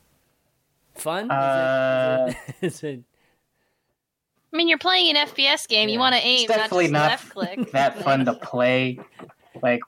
Fun? Is it I mean, you're playing an FPS game. Yeah. You want to aim, it's definitely not just left click. That fun to play. Like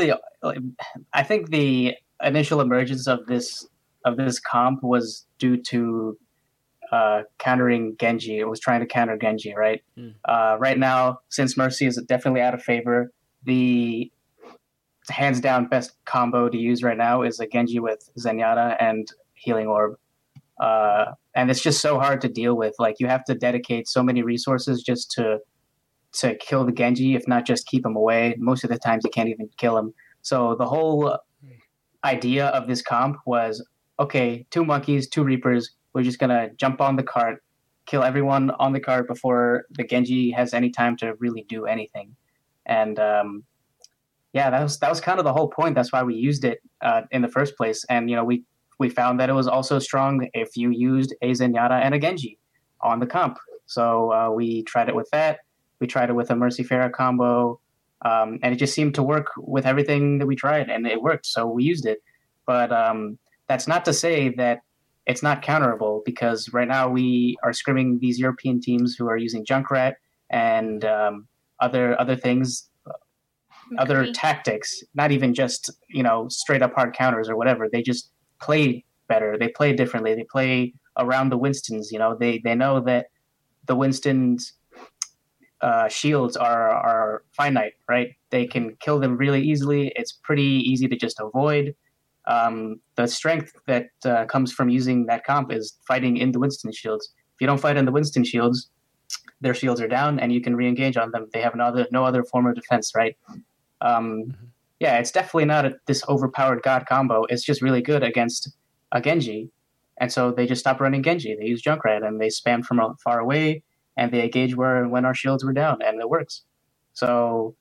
I think the initial emergence of this comp was due to countering Genji. It was trying to counter Genji, right? Right now, since Mercy is definitely out of favor, the hands down best combo to use right now is a Genji with Zenyatta and Healing Orb. And it's just so hard to deal with. Like, you have to dedicate so many resources just to kill the Genji, if not just keep him away. Most of the times you can't even kill him. So the whole idea of this comp was, okay, 2 monkeys, 2 Reapers. We're just going to jump on the cart, kill everyone on the cart before the Genji has any time to really do anything. And that was kind of the whole point. That's why we used it in the first place. And, we found that it was also strong if you used a Zenyatta and a Genji on the comp. So we tried it with that. We tried it with a Mercy Pharah combo. And it just seemed to work with everything that we tried, and it worked. So we used it. But that's not to say that it's not counterable, because right now we are scrimming these European teams who are using Junkrat and other things, other tactics, not even just, straight up hard counters or whatever. They just play better. They play differently. They play around the Winstons. They know that the Winstons shields are finite, right? They can kill them really easily. It's pretty easy to just avoid. The strength that comes from using that comp is fighting in the Winston shields. If you don't fight in the Winston shields, their shields are down and you can re-engage on them. They have no other form of defense, right? Yeah, it's definitely not this overpowered god combo. It's just really good against a Genji. And so they just stopped running Genji. They use Junkrat and they spam from far away and they engage when our shields were down, and it works. So,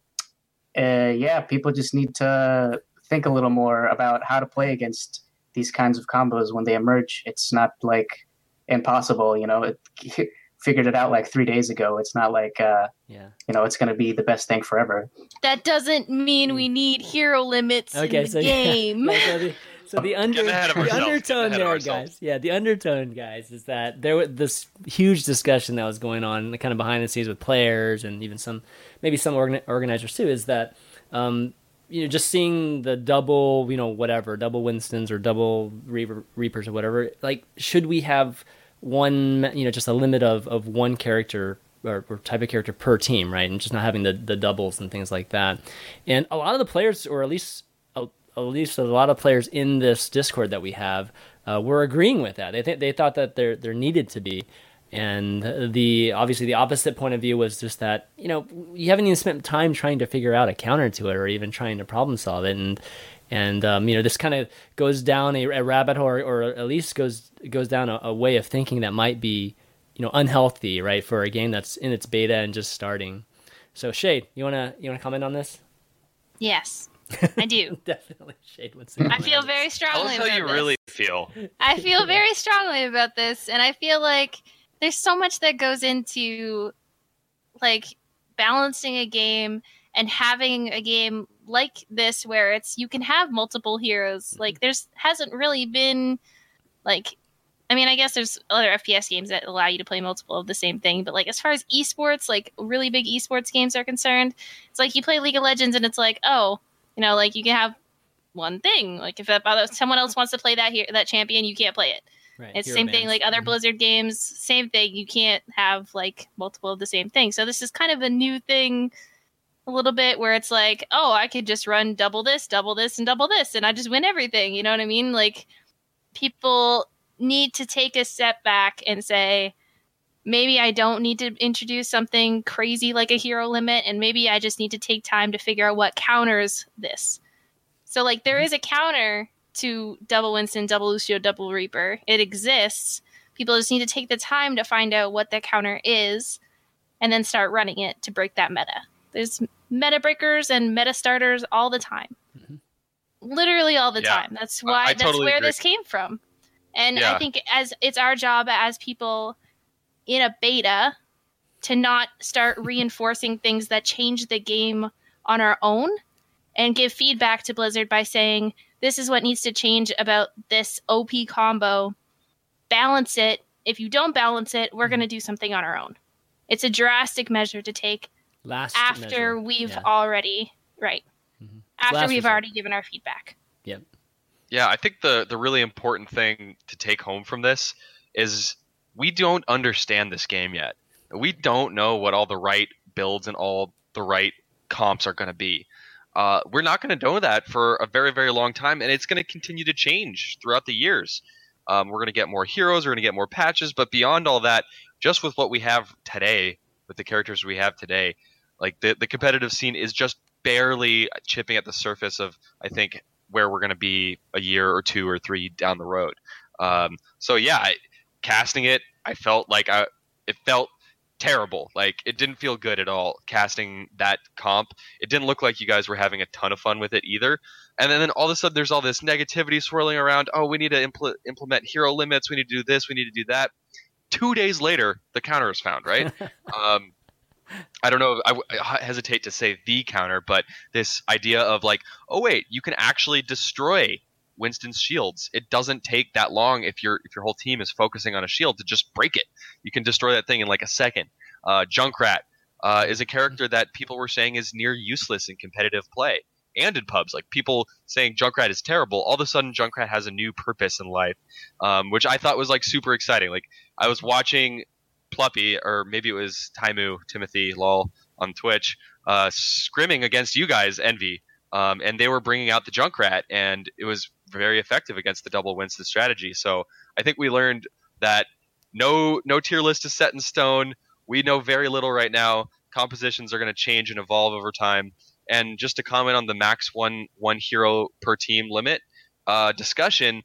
people just need to think a little more about how to play against these kinds of combos when they emerge. It's not like impossible, it figured it out like 3 days ago. It's not like it's going to be the best thing forever. That doesn't mean we need hero limits in the game. So the undertone there, guys. Yeah, the undertone, guys, is that there was this huge discussion that was going on kind of behind the scenes with players and even some organizers too, is that just seeing the double, double Winstons or double Reapers or whatever, like, should we have one, just a limit of one character or type of character per team, right? And just not having the doubles and things like that. And a lot of the players, or at least a lot of players in this Discord that we have, were agreeing with that. They thought that there needed to be. And obviously the opposite point of view was just that, you haven't even spent time trying to figure out a counter to it or even trying to problem solve it. And this kind of goes down a rabbit hole, or at least goes down a way of thinking that might be, unhealthy, right, for a game that's in its beta and just starting. So Shade, you wanna comment on this? Yes, I do. Definitely, Shade. I feel very strongly about this. Tell us how you really feel. I feel very strongly about this, and I feel like there's so much that goes into, like, balancing a game and having a game like this where it's you can have multiple heroes. Like there's hasn't really been like, I mean, I guess there's other FPS games that allow you to play multiple of the same thing, but like as far as esports, like really big esports games are concerned, it's like you play League of Legends and it's like, oh, you know, like you can have one thing. Like if someone else wants to play that champion, you can't play it. Right. It's the same thing like other Blizzard games, same thing. You can't have like multiple of the same thing. So this is kind of a new thing a little bit where it's like, oh, I could just run double this, and double this, and I just win everything. You know what I mean? Like people need to take a step back and say, maybe I don't need to introduce something crazy like a hero limit, and maybe I just need to take time to figure out what counters this. So like there is a counter to double Winston, double Lucio, double Reaper. It exists. People just need to take the time to find out what that counter is and then start running it to break that meta. There's meta breakers and meta starters all the time. Mm-hmm. Literally all the time. That's why that's totally where agree. This came from. And I think as it's our job as people in a beta to not start reinforcing things that change the game on our own and give feedback to Blizzard by saying, this is what needs to change about this OP combo. Balance it. If you don't balance it, we're going to do something on our own. It's a drastic measure to take after we've already, after we've already given our feedback. Yep. Yeah, I think the really important thing to take home from this is we don't understand this game yet. We don't know what all the right builds and all the right comps are going to be. We're not going to know that for a very, very long time, and it's going to continue to change throughout the years. We're going to get more heroes, we're going to get more patches, but beyond all that, just with what we have today, with the characters we have today, like the competitive scene is just barely chipping at the surface of, I think, where we're going to be a year or 2 or 3 down the road. Casting it, I felt like it felt terrible. Like it didn't feel good at all casting that comp. It didn't look like you guys were having a ton of fun with it either. And then all of a sudden there's all this negativity swirling around. Oh, we need to implement hero limits. We need to do this. We need to do that. 2 days later, the counter is found, right? I don't know. I hesitate to say the counter, but this idea of like, oh wait, you can actually destroy Winston's shields. It doesn't take that long if your whole team is focusing on a shield to just break it. You can destroy that thing in like a second. Junkrat is a character that people were saying is near useless in competitive play and in pubs. Like people saying Junkrat is terrible. All of a sudden, Junkrat has a new purpose in life, which I thought was like super exciting. Like I was watching Pluppy, or maybe it was Timothy lol on Twitch, scrimming against you guys, Envy, and they were bringing out the Junkrat, and it was very effective against the double Winston strategy. So I think we learned that no tier list is set in stone. We know very little right now. Compositions are going to change and evolve over time. And just to comment on the max one hero per team limit discussion,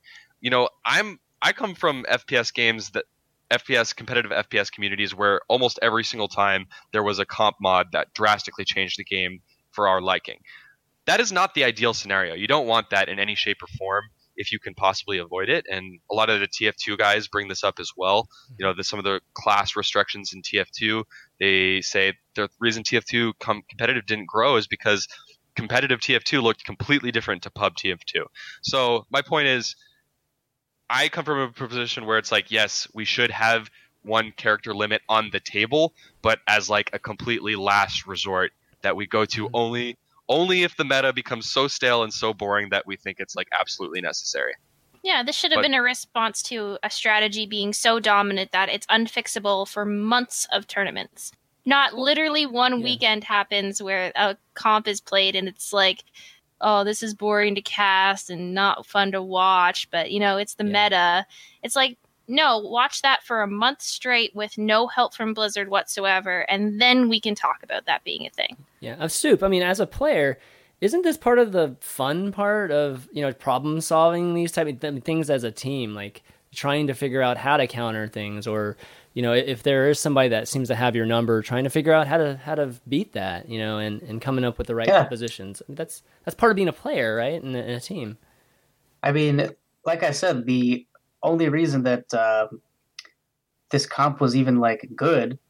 I come from FPS games competitive FPS communities where almost every single time there was a comp mod that drastically changed the game for our liking. That is not the ideal scenario. You don't want that in any shape or form if you can possibly avoid it. And a lot of the TF2 guys bring this up as well. Some of the class restrictions in TF2, they say the reason TF2 competitive didn't grow is because competitive TF2 looked completely different to pub TF2. So my point is, I come from a position where it's like, yes, we should have one character limit on the table, but as like a completely last resort that we go to only if the meta becomes so stale and so boring that we think it's like absolutely necessary. Yeah, this should have been a response to a strategy being so dominant that it's unfixable for months of tournaments. Not literally one weekend happens where a comp is played and it's like, oh, this is boring to cast and not fun to watch, but it's the meta. It's like, no, watch that for a month straight with no help from Blizzard whatsoever, and then we can talk about that being a thing. Yeah, Stoop, I mean, as a player, isn't this part of the fun part of, problem solving these type of things as a team, like trying to figure out how to counter things, or, if there is somebody that seems to have your number, trying to figure out how to beat that, and coming up with the right compositions. I mean, that's part of being a player, right, in a team. I mean, like I said, the only reason that this comp was even like good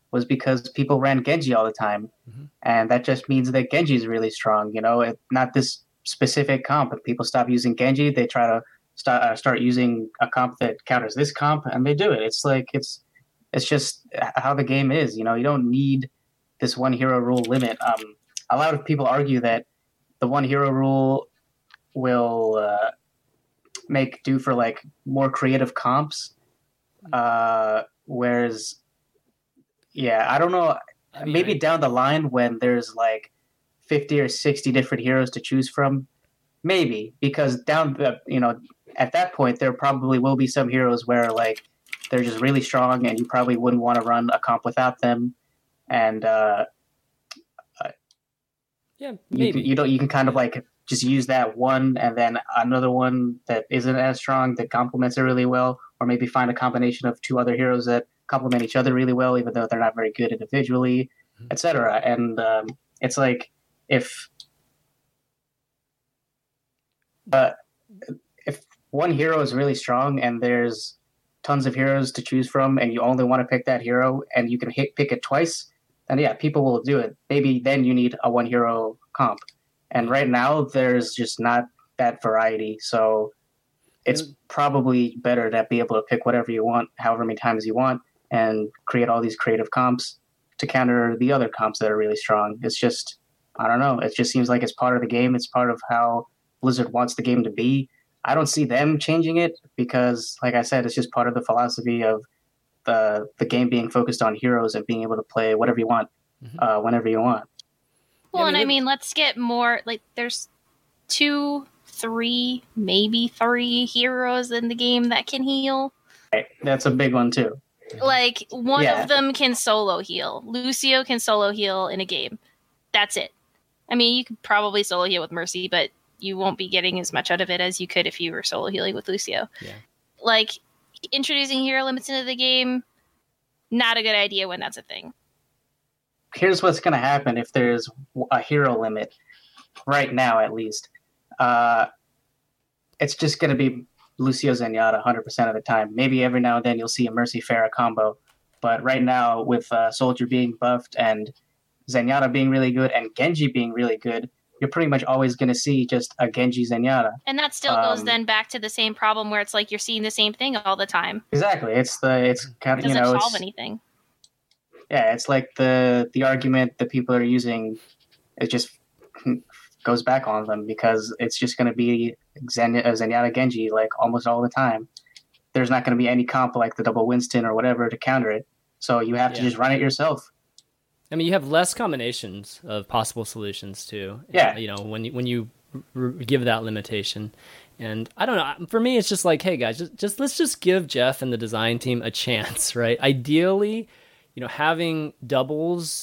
was because people ran Genji all the time. Mm-hmm. And that just means that Genji is really strong, not this specific comp. If people stop using Genji, they try to start using a comp that counters this comp, and they do it. It's like, it's just how the game is, you don't need this one hero rule limit. A lot of people argue that the one hero rule will make do for like more creative comps. Whereas, I don't know. Maybe down the line when there's like 50 or 60 different heroes to choose from, maybe, because at that point there probably will be some heroes where like they're just really strong and you probably wouldn't want to run a comp without them. And maybe you can kind of like just use that one and then another one that isn't as strong that complements it really well, or maybe find a combination of two other heroes that complement each other really well, even though they're not very good individually, etc. And it's like if one hero is really strong and there's tons of heroes to choose from and you only want to pick that hero and you can pick it twice, then people will do it. Maybe then you need a one hero comp. And right now there's just not that variety. So it's probably better to be able to pick whatever you want, however many times you want, and create all these creative comps to counter the other comps that are really strong. It's just, I don't know. It just seems like it's part of the game. It's part of how Blizzard wants the game to be. I don't see them changing it because, like I said, it's just part of the philosophy of the game being focused on heroes and being able to play whatever you want, whenever you want. Well, and I mean, let's get more, like, there's 2, 3, maybe 3 heroes in the game that can heal. Right. That's a big one, too. Like, one of them can solo heal. Lucio can solo heal in a game. That's it. I mean, you could probably solo heal with Mercy, but you won't be getting as much out of it as you could if you were solo healing with Lucio. Yeah. Like, introducing hero limits into the game, not a good idea when that's a thing. Here's what's going to happen if there's a hero limit, right now at least. It's just going to be Lucio Zenyatta 100% of the time. Maybe every now and then you'll see a Mercy Pharah combo. But right now, with Soldier being buffed and Zenyatta being really good and Genji being really good, you're pretty much always going to see just a Genji Zenyatta. And that still goes then back to the same problem where it's like you're seeing the same thing all the time. Exactly. It's kind of, it doesn't solve anything. Yeah, it's like the argument that people are using, it just goes back on them because it's just going to be Zenyatta Genji like almost all the time. There's not going to be any comp like the double Winston or whatever to counter it. So you have to just run it yourself. I mean, you have less combinations of possible solutions too. Yeah. When you give that limitation. And I don't know, for me, it's just like, hey guys, let's just give Jeff and the design team a chance, right? Ideally, having doubles,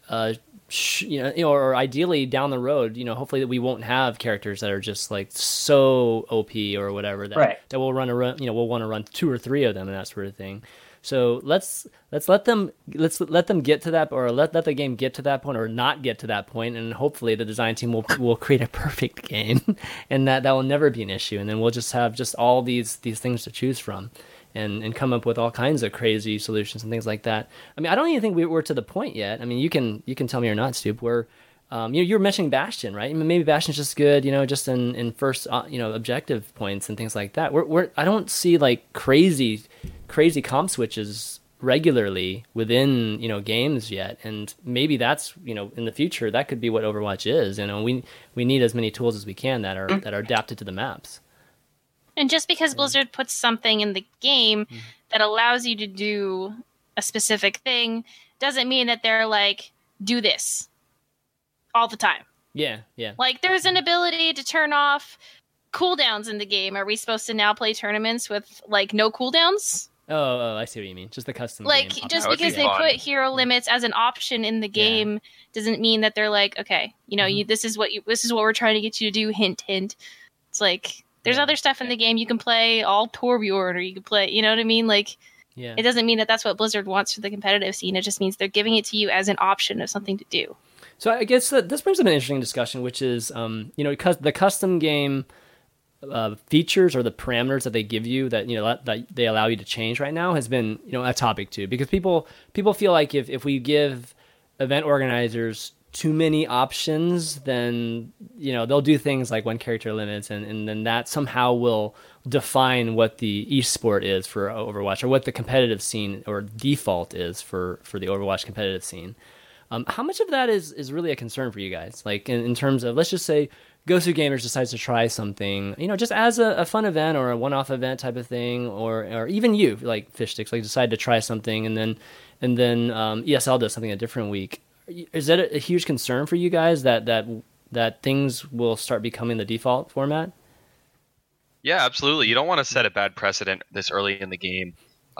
or ideally down the road, hopefully that we won't have characters that are just like so OP or whatever that will we'll want to run 2 or 3 of them and that sort of thing. So let's let them get to that, or let the game get to that point, or not get to that point, and hopefully the design team will create a perfect game, and that will never be an issue, and then we'll just have just all these things to choose from, and come up with all kinds of crazy solutions and things like that. I mean, I don't even think we're to the point yet. I mean, you can tell me or not, Stoop. Where you're mentioning Bastion, right? I mean, maybe Bastion's just good, just in first objective points and things like that. I don't see like crazy comp switches regularly within games yet, and maybe that's in the future that could be what Overwatch is. We need as many tools as we can that are adapted to the maps. And just because Blizzard puts something in the game that allows you to do a specific thing doesn't mean that they're like, do this all the time. Yeah. Like, there's an ability to turn off cooldowns in the game. Are we supposed to now play tournaments with like no cooldowns? Oh, I see what you mean. Just the custom game. Just because they put hero limits as an option in the game doesn't mean that they're like, okay, this is what we're trying to get you to do. Hint, hint. It's like there's other stuff in the game you can play all Torbjorn, or you can play. You know what I mean? Like, it doesn't mean that that's what Blizzard wants for the competitive scene. It just means they're giving it to you as an option of something to do. So I guess this brings up an interesting discussion, which is because the custom game features or the parameters that they give you that that they allow you to change right now has been a topic too, because people feel like if we give event organizers too many options, then they'll do things like one character limits, and then that somehow will define what the esport is for Overwatch, or what the competitive scene or default is for the Overwatch competitive scene. How much of that is really a concern for you guys? Like in terms of, let's just say Gosu Gamers decides to try something, just as a fun event or a one-off event type of thing, or even you, like Fishsticks, like decide to try something, and then ESL does something a different week. Is that a huge concern for you guys that things will start becoming the default format? Yeah, absolutely. You don't want to set a bad precedent this early in the game.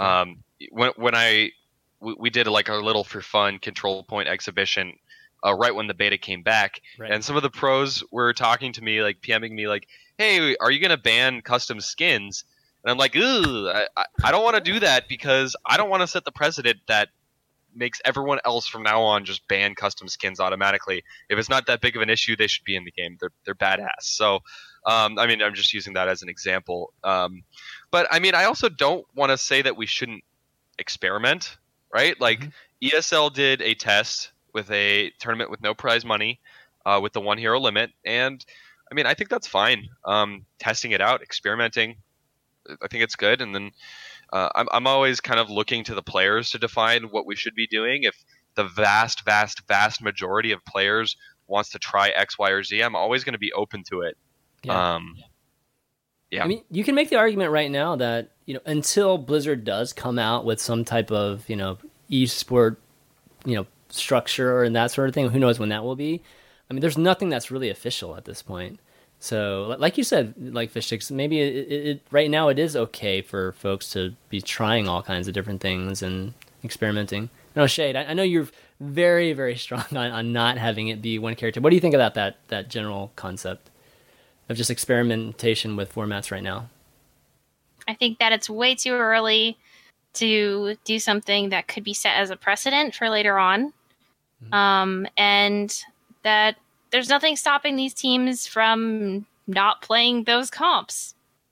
We did like our little for fun control point exhibition right when the beta came back, right. And some of the pros were talking to me, like PMing me, like, "Hey, are you going to ban custom skins?" And I'm like, "Ugh, I don't want to do that, because I don't want to set the precedent that makes everyone else from now on just ban custom skins automatically. If it's not that big of an issue, they should be in the game. They're badass." So, I'm just using that as an example. But I also don't want to say that we shouldn't experiment, right? Like ESL did a test with a tournament with no prize money, with the 1 hero limit, and I think that's fine. Testing it out, experimenting, I think it's good, and then. I'm always kind of looking to the players to define what we should be doing. If the vast majority of players wants to try X, Y, or Z, I'm always going to be open to it. Yeah. You can make the argument right now that until Blizzard does come out with some type of esport structure and that sort of thing, who knows when that will be. There's nothing that's really official at this point. So, like you said, like Fishsticks, maybe it right now it is okay for folks to be trying all kinds of different things and experimenting. No, Shade, I know you're very, very strong on not having it be one character. What do you think about that general concept of just experimentation with formats right now? I think that it's way too early to do something that could be set as a precedent for later on, and that. There's nothing stopping these teams from not playing those comps.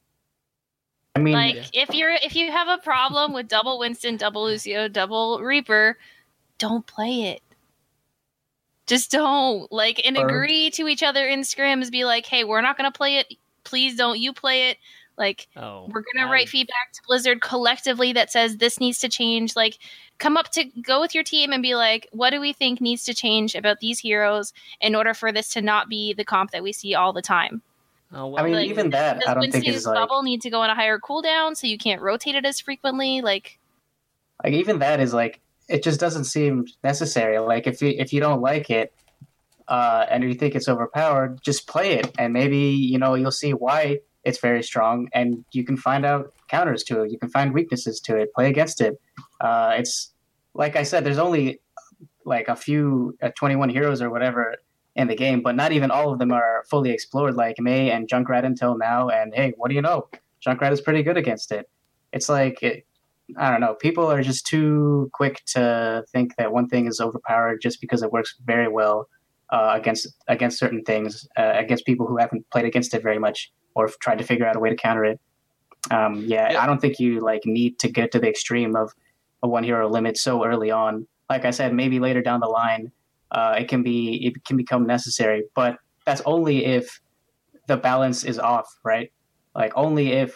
If you have a problem with double Winston, double Lucio, double Reaper, don't play it. Just don't. Agree to each other in scrims. Be like, hey, we're not going to play it. Please don't you play it. We're going to write feedback to Blizzard collectively that says this needs to change. Go with your team and be like, what do we think needs to change about these heroes in order for this to not be the comp that we see all the time? Oh, well, even that, I don't think is bubble need to go on a higher cooldown so you can't rotate it as frequently. Even that is it just doesn't seem necessary. If you don't like it and you think it's overpowered, just play it, and maybe you'll see why it's very strong, and you can find out counters to it. You can find weaknesses to it. Play against it. It's like I said, there's only a few 21 heroes or whatever in the game, but not even all of them are fully explored, like Mei and Junkrat until now. And hey, what do you know? Junkrat is pretty good against it. It's I don't know. People are just too quick to think that one thing is overpowered just because it works very well against certain things, against people who haven't played against it very much or tried to figure out a way to counter it. I don't think you need to get to the extreme of a 1 hero limit so early on. Like I said, maybe later down the line, it can become necessary, but that's only if the balance is off, right? Only if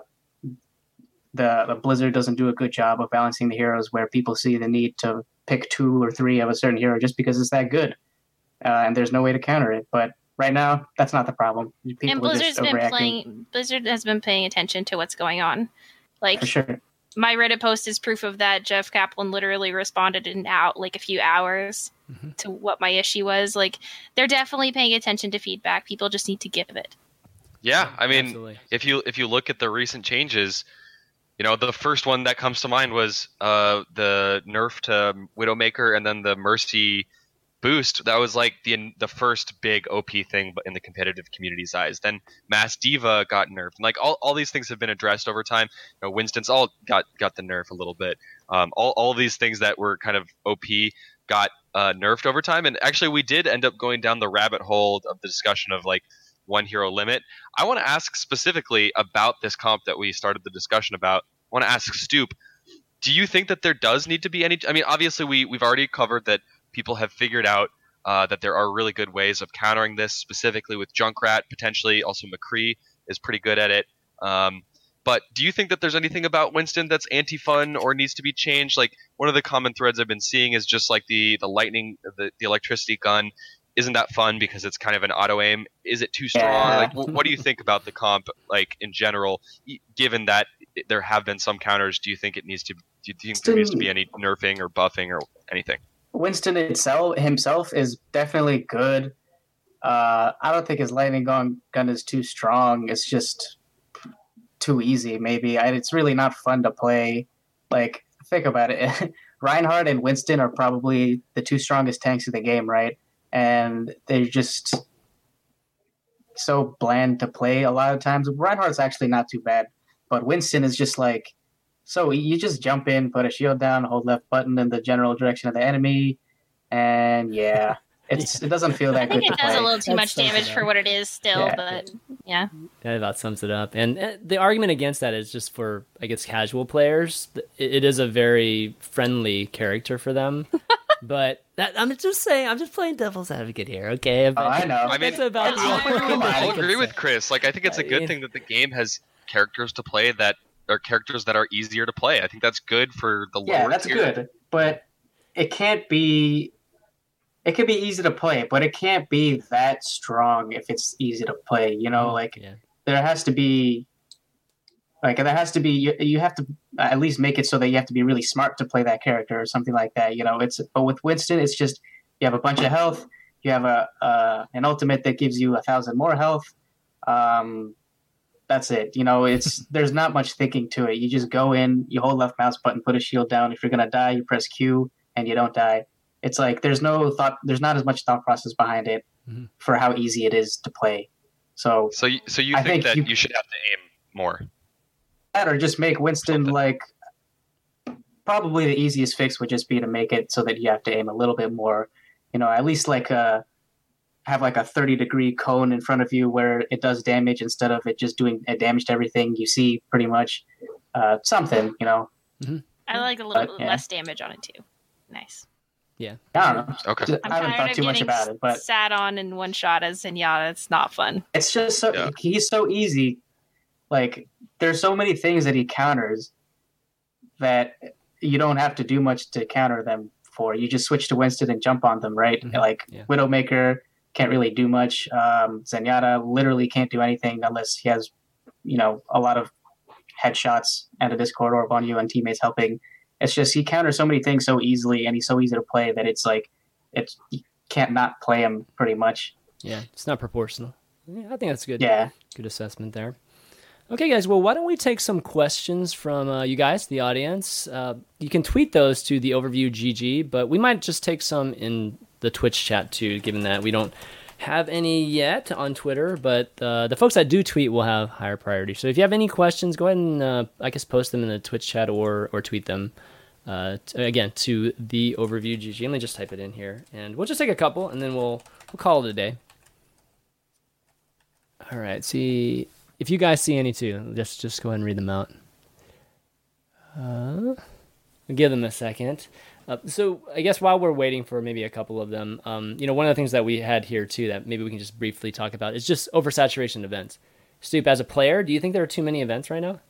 the Blizzard doesn't do a good job of balancing the heroes, where people see the need to pick 2 or 3 of a certain hero just because it's that good, and there's no way to counter it. But right now, that's not the problem. People and Blizzard has been paying attention to what's going on. For sure. My Reddit post is proof of that. Jeff Kaplan literally responded in a few hours to what my issue was. They're definitely paying attention to feedback. People just need to give it. Yeah, Absolutely. if you look at the recent changes, the first one that comes to mind was the nerf to Widowmaker, and then the Mercy boost. That was the first big OP thing in the competitive community's eyes. Then Mass Diva got nerfed, and all these things have been addressed over time. Winston's all got the nerf a little bit. All these things that were kind of OP got nerfed over time, and actually we did end up going down the rabbit hole of the discussion of one hero limit. I want to ask specifically about this comp that we started the discussion about. I want to ask Stoop, do you think that there does need to be any? I mean, obviously we've already covered that people have figured out that there are really good ways of countering this, specifically with Junkrat, potentially also McCree is pretty good at it. But do you think that there's anything about Winston that's anti-fun or needs to be changed? Like, one of the common threads I've been seeing is just like the lightning, the electricity gun. Isn't that fun because it's kind of an auto aim? Is it too strong? Yeah. Like, what do you think about the comp, like in general? Given that there have been some counters, do you think there needs to be any nerfing or buffing or anything? Winston himself is definitely good. I don't think his lightning gun is too strong. It's just too easy, maybe. It's really not fun to play. Like, think about it. Reinhardt and Winston are probably the two strongest tanks in the game, right? And they're just so bland to play a lot of times. Reinhardt's actually not too bad, but Winston is just like, so you just jump in, put a shield down, hold left button in the general direction of the enemy, and yeah. It doesn't feel that good to play. I think it does a little too much damage for what it is still, but yeah. That about sums it up. And the argument against that is just for, I guess, casual players. It is a very friendly character for them. But I'm just saying, I'm just playing devil's advocate here, okay? I know. I mean, I'll agree with Chris. Like, I think it's a good thing that the game has characters to play that are characters that are easier to play. I think that's good for the lore. Yeah, that's good. But it can't be... It can be easy to play, but it can't be that strong if it's easy to play. You know, there has to be, you have to at least make it so that you have to be really smart to play that character or something like that. You know, but with Winston, it's just you have a bunch of health, you have an ultimate that gives you 1,000 more health. That's it. You know, there's not much thinking to it. You just go in, you hold left mouse button, put a shield down. If you're gonna die, you press Q, and you don't die. It's like there's not as much thought process behind it for how easy it is to play. So you think that you should have to aim more? That or just make Winston probably the easiest fix would just be to make it so that you have to aim a little bit more. You know, at least have a 30-degree cone in front of you where it does damage instead of it just doing damage to everything you see pretty much. Something, you know. Mm-hmm. I like a little less damage on it too. Nice. Yeah. I don't know. Okay. I haven't thought too much about it, but sat on in one shot as Zenyatta, it's not fun. It's just he's so easy. Like, there's so many things that he counters that you don't have to do much to counter them for. You just switch to Winston and jump on them, right? Mm-hmm. Widowmaker can't really do much. Zenyatta literally can't do anything unless he has, a lot of headshots and a Discord orb on you and teammates helping. It's just he counters so many things so easily, and he's so easy to play that you can't not play him pretty much. Yeah, it's not proportional. Yeah, I think that's good. Yeah. Good assessment there. Okay, guys, well, why don't we take some questions from you guys, the audience. You can tweet those to the Overview GG, but we might just take some in the Twitch chat too, given that we don't have any yet on Twitter, but the folks that do tweet will have higher priority. So if you have any questions, go ahead and, post them in the Twitch chat or tweet them, again, to the Overview GG. Let me just type it in here, and we'll just take a couple, and then we'll call it a day. All right, see... If you guys see any too, just go ahead and read them out. I'll give them a second. So I guess while we're waiting for maybe a couple of them, one of the things that we had here too that maybe we can just briefly talk about is just oversaturation events. Stoop, as a player, do you think there are too many events right now?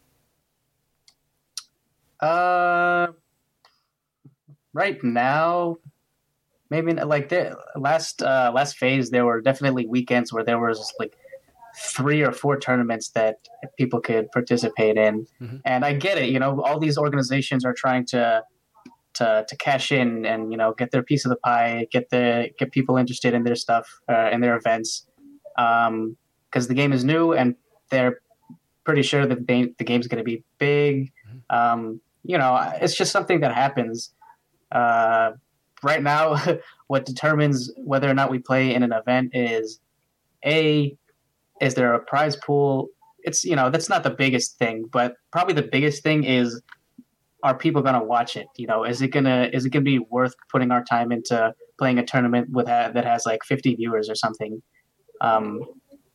Right now, maybe like the last phase, there were definitely weekends where there was like 3 or 4 tournaments that people could participate in. Mm-hmm. And I get it, all these organizations are trying to cash in and, get their piece of the pie, get people interested in their stuff, in their events. Cause the game is new and they're pretty sure that the game's going to be big. It's just something that happens. Right now, what determines whether or not we play in an event is is there a prize pool? It's, that's not the biggest thing, but probably the biggest thing is, are people going to watch it? Is it going to be worth putting our time into playing a tournament that has like 50 viewers or something?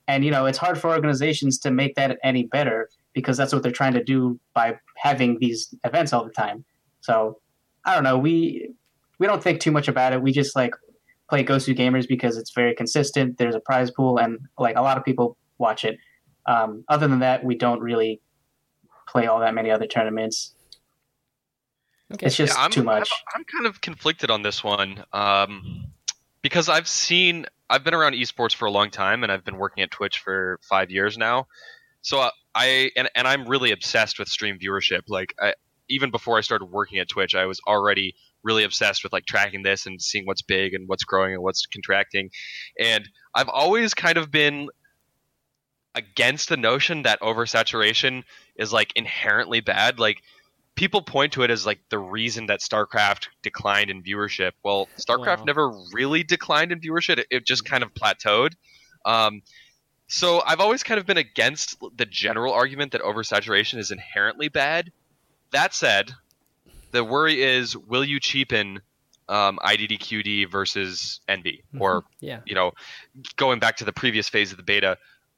And, it's hard for organizations to make that any better because that's what they're trying to do by having these events all the time. So, I don't know. We don't think too much about it. We just play Gosu Gamers because it's very consistent. There's a prize pool and a lot of people watch it. Other than that, we don't really play all that many other tournaments. Okay. It's just too much. I'm kind of conflicted on this one because I've been around esports for a long time and I've been working at Twitch for 5 years now. So I'm really obsessed with stream viewership. Even before I started working at Twitch, I was already really obsessed with tracking this and seeing what's big and what's growing and what's contracting. And I've always kind of been against the notion that oversaturation is inherently bad. People point to it as the reason that StarCraft declined in viewership. Well, StarCraft never really declined in viewership. It just kind of plateaued. So I've always kind of been against the general argument that oversaturation is inherently bad. That said, the worry is, will you cheapen IDDQD versus Envy? Or, going back to the previous phase of the beta,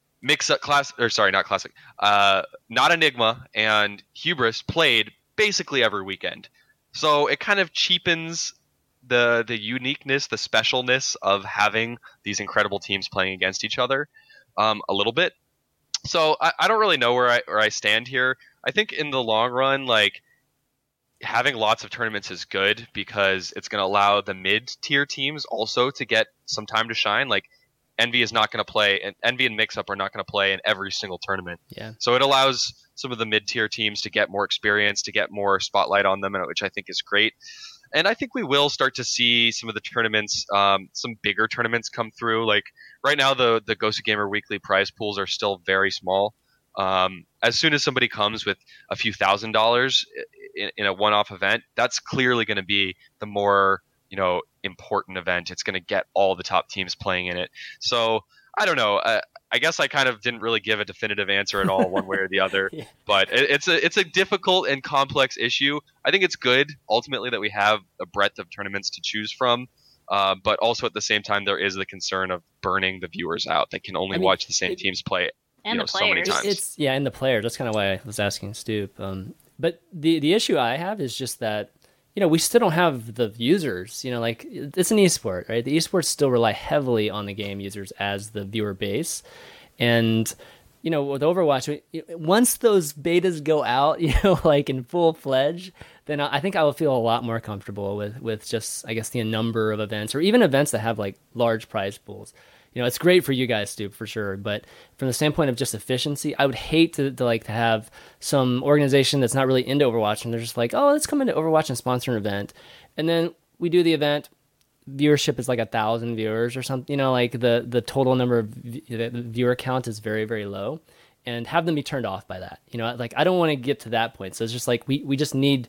Not Enigma and Hubris played basically every weekend. So it kind of cheapens the uniqueness, the specialness of having these incredible teams playing against each other a little bit. So I don't really know where I stand here. I think in the long run, having lots of tournaments is good because it's going to allow the mid-tier teams also to get some time to shine. Envy is not going to play, and Envy and Mixup are not going to play in every single tournament. Yeah. So it allows some of the mid-tier teams to get more experience, to get more spotlight on them, which I think is great. And I think we will start to see some of the tournaments, some bigger tournaments come through. Right now, the Gosu Gamer weekly prize pools are still very small. As soon as somebody comes with a few $1,000s in a one-off event, that's clearly going to be the more important event. It's going to get all the top teams playing in it. So I don't know. I guess I kind of didn't really give a definitive answer at all, one way or the other. Yeah. But it's a difficult and complex issue. I think it's good ultimately that we have a breadth of tournaments to choose from. But also at the same time, there is the concern of burning the viewers out. They can only watch the same teams play so many times. And the players. That's kind of why I was asking Stoop. But the issue I have is just that, we still don't have the users. It's an esport, right? The esports still rely heavily on the game users as the viewer base. And, with Overwatch, once those betas go out, in full-fledged, then I think I will feel a lot more comfortable with just, I guess, the number of events or even events that have, large prize pools. It's great for you guys, Stu, for sure. But from the standpoint of just efficiency, I would hate to have some organization that's not really into Overwatch and they're just let's come into Overwatch and sponsor an event. And then we do the event, viewership is 1,000 viewers or something. The total number of the viewer count is very, very low. And have them be turned off by that. I don't want to get to that point. So it's just we just need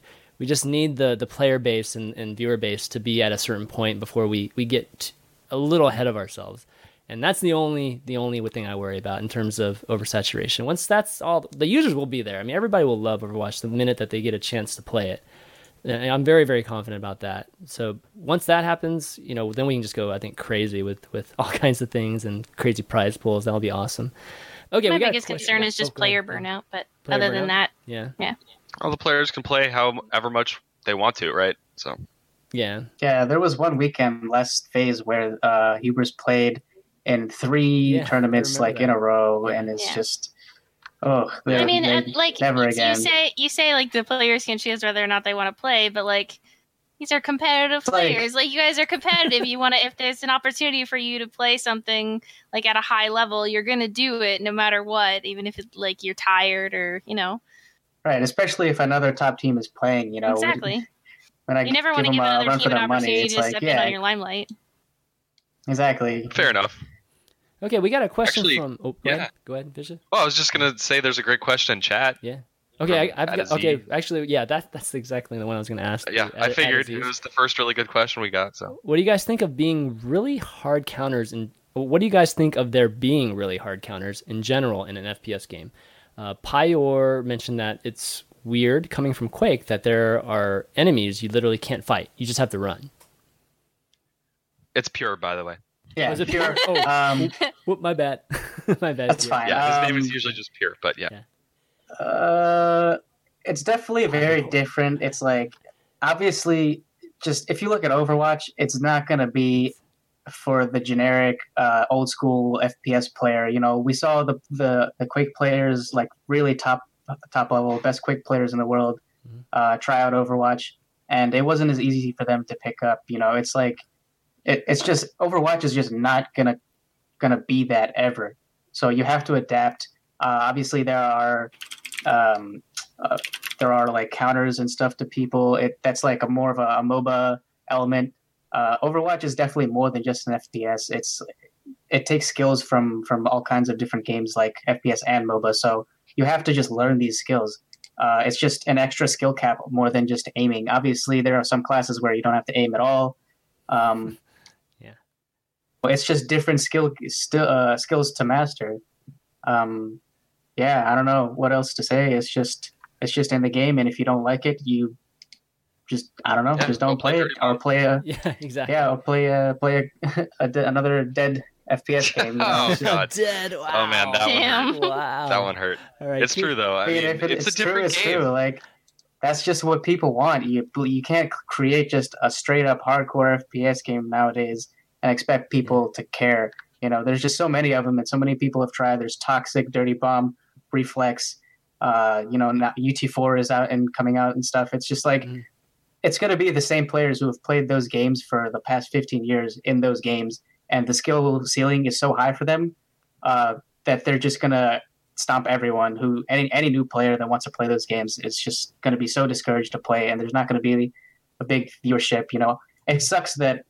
the player base and viewer base to be at a certain point before we get a little ahead of ourselves. And that's the only thing I worry about in terms of oversaturation. Once that's all, the users will be there. I mean, everybody will love Overwatch the minute that they get a chance to play it. And I'm very, very confident about that. So once that happens, then we can just go, I think, crazy with all kinds of things and crazy prize pools. That'll be awesome. Okay, my biggest concern is just player burnout, but other than that, yeah. All the players can play however much they want to, right? So. Yeah. Yeah, there was one weekend last phase where Hubris played in 3 tournaments in a row, and it's just I mean, never again. You say the players can choose whether or not they want to play, but these are competitive players. You guys are competitive. You want to, if there's an opportunity for you to play something at a high level, you're gonna do it no matter what, even if it's you're tired or Right, especially if another top team is playing. Exactly. When you never want to give another team an opportunity to step in on your limelight. Exactly. Fair enough. Okay, we got a question from. Oh, go ahead, Bishop. Well, I was just gonna say there's a great question in chat. Yeah. Okay, I've got, okay. Actually, yeah, that's exactly the one I was gonna ask. Yeah, I figured it was the first really good question we got. So, what do you guys think of being really hard counters? And what do you guys think of there being really hard counters in general in an FPS game? Pyor mentioned that it's weird coming from Quake that there are enemies you literally can't fight. You just have to run. It's pure, by the way. Yeah, Was it pure. Whoop, my bad. My bad. That's fine. Yeah, his name is usually just Pure, but yeah. It's definitely very different. It's like, obviously, just if you look at Overwatch, it's not going to be for the generic old school FPS player. You know, we saw the Quake players, like really top level, best Quake players in the world, try out Overwatch, and it wasn't as easy for them to pick up. You know, it's like it's just Overwatch is just not gonna be that ever. So you have to adapt. Obviously, there are like counters and stuff to people. That's like more of a MOBA element. Overwatch is definitely more than just an FPS. It takes skills from all kinds of different games like FPS and MOBA. So you have to just learn these skills. It's just an extra skill cap more than just aiming. Obviously, there are some classes where you don't have to aim at all. Yeah, it's just different skills to master. Yeah, I don't know what else to say. It's just in the game, and if you don't like it, you just just don't play it, or play exactly. or play another dead FPS game. You know? Oh god, dead. Wow. Oh man, that one hurt. Wow, That one hurt. All right, It's true though. I mean, it's a different game. True. Like that's just what people want. You can't create just a straight up hardcore FPS game nowadays and expect people to care. You know, there's just so many of them, and so many people have tried. There's Toxic, Dirty Bomb, Reflex. Now UT4 is out and coming out and stuff. It's just like it's going to be the same players who have played those games for the past 15 years in those games, and the skill ceiling is so high for them that they're just going to stomp everyone. Any new player that wants to play those games is just going to be so discouraged to play, and there's not going to be a big viewership. You know, it sucks that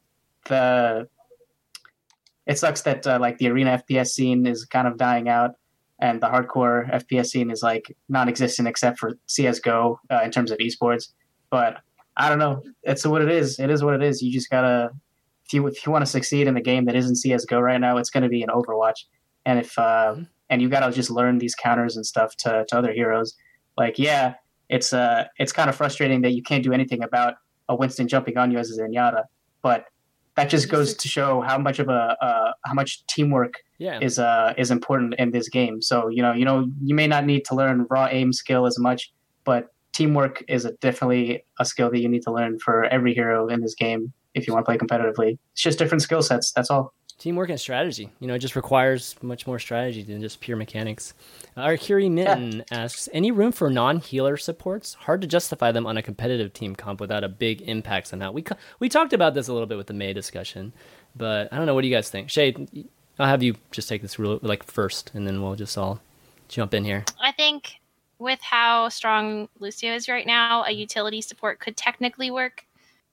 like the arena FPS scene is kind of dying out, and the hardcore FPS scene is like non-existent except for CS:GO in terms of esports. But I don't know. It's what it is. It is what it is. You just gotta, if you want to succeed in the game that isn't CS:GO right now, it's going to be an Overwatch. And if and you gotta just learn these counters and stuff to other heroes. Like it's kind of frustrating that you can't do anything about a Winston jumping on you as a Zenyatta, but that just goes to show how much of how much teamwork is important in this game. So you may not need to learn raw aim skill as much, but teamwork is definitely a skill that you need to learn for every hero in this game if you want to play competitively. It's just different skill sets. That's all. Teamwork and strategy. It just requires much more strategy than just pure mechanics. Arkiri Mitten asks, any room for non-healer supports? Hard to justify them on a competitive team comp without a big impact somehow. We talked about this a little bit with the May discussion, but I don't know. What do you guys think? Shay, I'll have you just take this first, and then we'll just all jump in here. I think with how strong Lucio is right now, a utility support could technically work.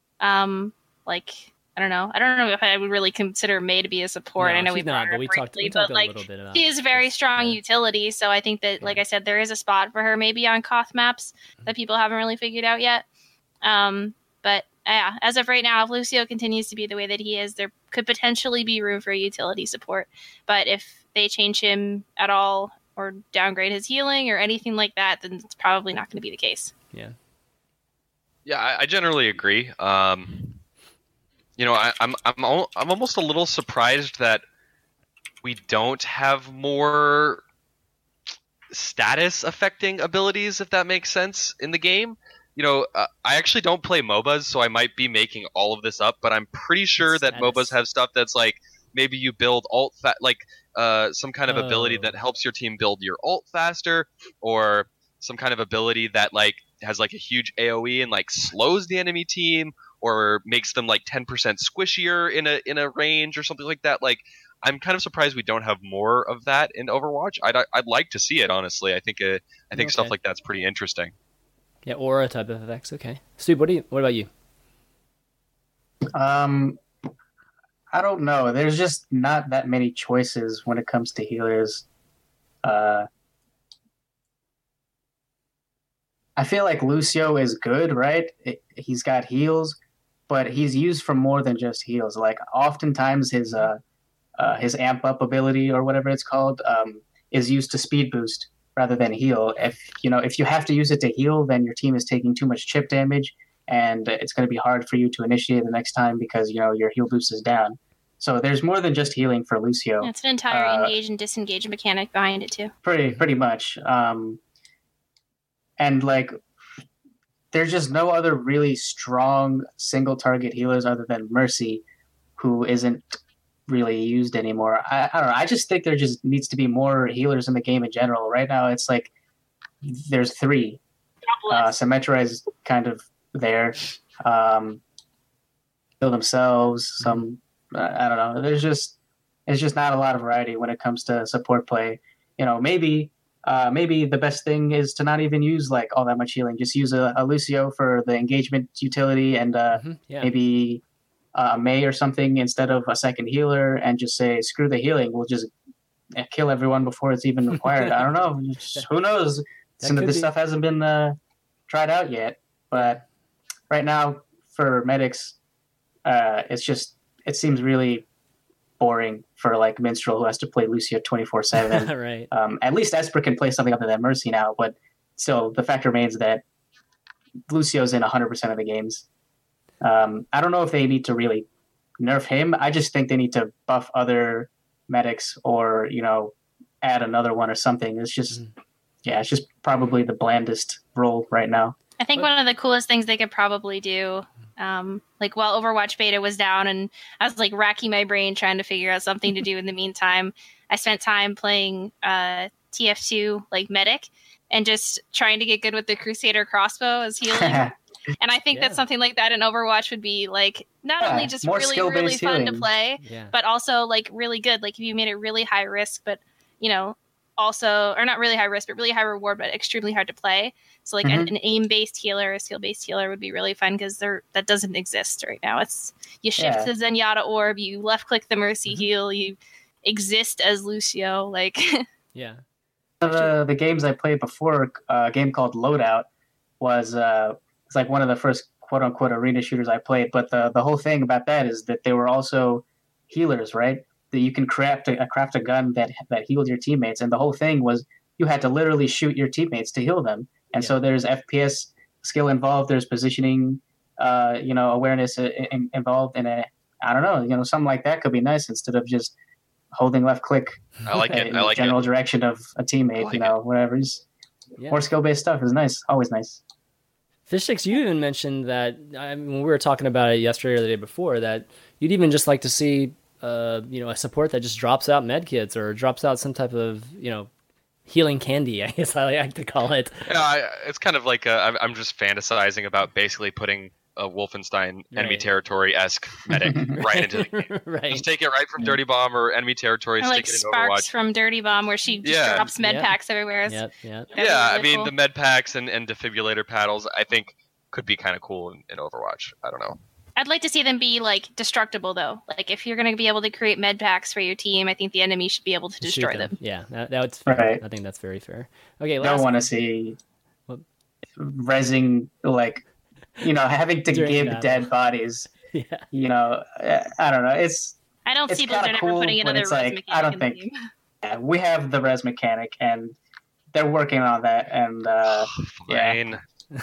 I don't know if I would really consider May to be a support. No, I know we've not, but we talked a little bit about she is a very strong utility, so I think that, like I said, there is a spot for her maybe on Koth maps that people haven't really figured out yet. But as of right now, if Lucio continues to be the way that he is, there could potentially be room for a utility support. But if they change him at all or downgrade his healing or anything like that, then it's probably not going to be the case. Yeah. Yeah, I generally agree. I'm almost a little surprised that we don't have more status affecting abilities, if that makes sense, in the game. I actually don't play MOBAs, so I might be making all of this up, but I'm pretty sure that MOBAs have stuff that's like maybe you build ult some kind of ability that helps your team build your ult faster, or some kind of ability that like has like a huge AoE and like slows the enemy team, or makes them like 10% squishier in a range or something like that. Like, I'm kind of surprised we don't have more of that in Overwatch. I'd like to see it, honestly. I think stuff like that's pretty interesting. Yeah, aura type of effects. Okay, Stu, what about you? I don't know. There's just not that many choices when it comes to healers. I feel like Lucio is good, right? He's got heals, but he's used for more than just heals. Like oftentimes his amp up ability or whatever it's called is used to speed boost rather than heal. If you have to use it to heal, then your team is taking too much chip damage, and it's going to be hard for you to initiate the next time because your heal boost is down. So there's more than just healing for Lucio. It's an entire engage and disengage mechanic behind it too. Pretty much. And like, there's just no other really strong single target healers other than Mercy, who isn't really used anymore. I don't know. I just think there just needs to be more healers in the game in general. Right now, it's like there's 3. Symmetra is kind of there. Heal themselves. Some I don't know. It's just not a lot of variety when it comes to support play. Maybe the best thing is to not even use like all that much healing. Just use a Lucio for the engagement utility and maybe a Mei or something instead of a second healer, and just say screw the healing. We'll just kill everyone before it's even required. I don't know. Who knows? Some of this stuff hasn't been tried out yet. But right now for medics, it seems really boring for like Minstrel, who has to play Lucio 24/7. Right. At least Esper can play something other than Mercy now, but still the fact remains that Lucio's in 100% of the games. I don't know if they need to really nerf him. I just think they need to buff other medics or, add another one or something. It's just, it's just probably the blandest role right now. I think one of the coolest things they could probably do, like while Overwatch beta was down and I was like racking my brain trying to figure out something to do in the meantime, I spent time playing TF2 like medic and just trying to get good with the Crusader crossbow as healing. And I think that something like that in Overwatch would be like not only just really, really fun to play, but also like really good. Like if you made it really high risk, but also, or not really high risk, but really high reward, but extremely hard to play. So like an aim-based healer, a skill-based healer would be really fun because that doesn't exist right now. It's you shift the Zenyatta orb, you left-click the Mercy heal, you exist as Lucio. Like the games I played before, a game called Loadout was it's like one of the first quote-unquote arena shooters I played. But the whole thing about that is that they were also healers, right? That you can craft a gun that healed your teammates, and the whole thing was you had to literally shoot your teammates to heal them. And so there's FPS skill involved. There's positioning, awareness involved in it. I don't know, something like that could be nice instead of just holding left click. I like it. In the general direction of a teammate. Whatever. More skill based stuff is nice. Always nice. Fishsticks, you even mentioned that when we were talking about it yesterday or the day before, that you'd even just like to see a support that just drops out medkits or drops out some type of healing candy, I guess I like to call it. It's kind of like I'm just fantasizing about basically putting a Wolfenstein enemy territory-esque medic right into the game. Right. Just take it right from Dirty Bomb or enemy territory, or stick like it in Sparks Overwatch. from Dirty Bomb, where she just drops med packs everywhere. I mean, the med packs and defibrillator paddles, I think, could be kind of cool in Overwatch. I don't know. I'd like to see them be like destructible though. Like if you're going to be able to create med packs for your team, I think the enemy should be able to destroy them. Yeah, that's fair. Right. I think that's very fair. Okay, I don't want to see rezzing like having to give dead bodies. I don't know. I don't see Blizzard ever putting another res mechanic. I don't think. We have the res mechanic, and they're working on that. And fine.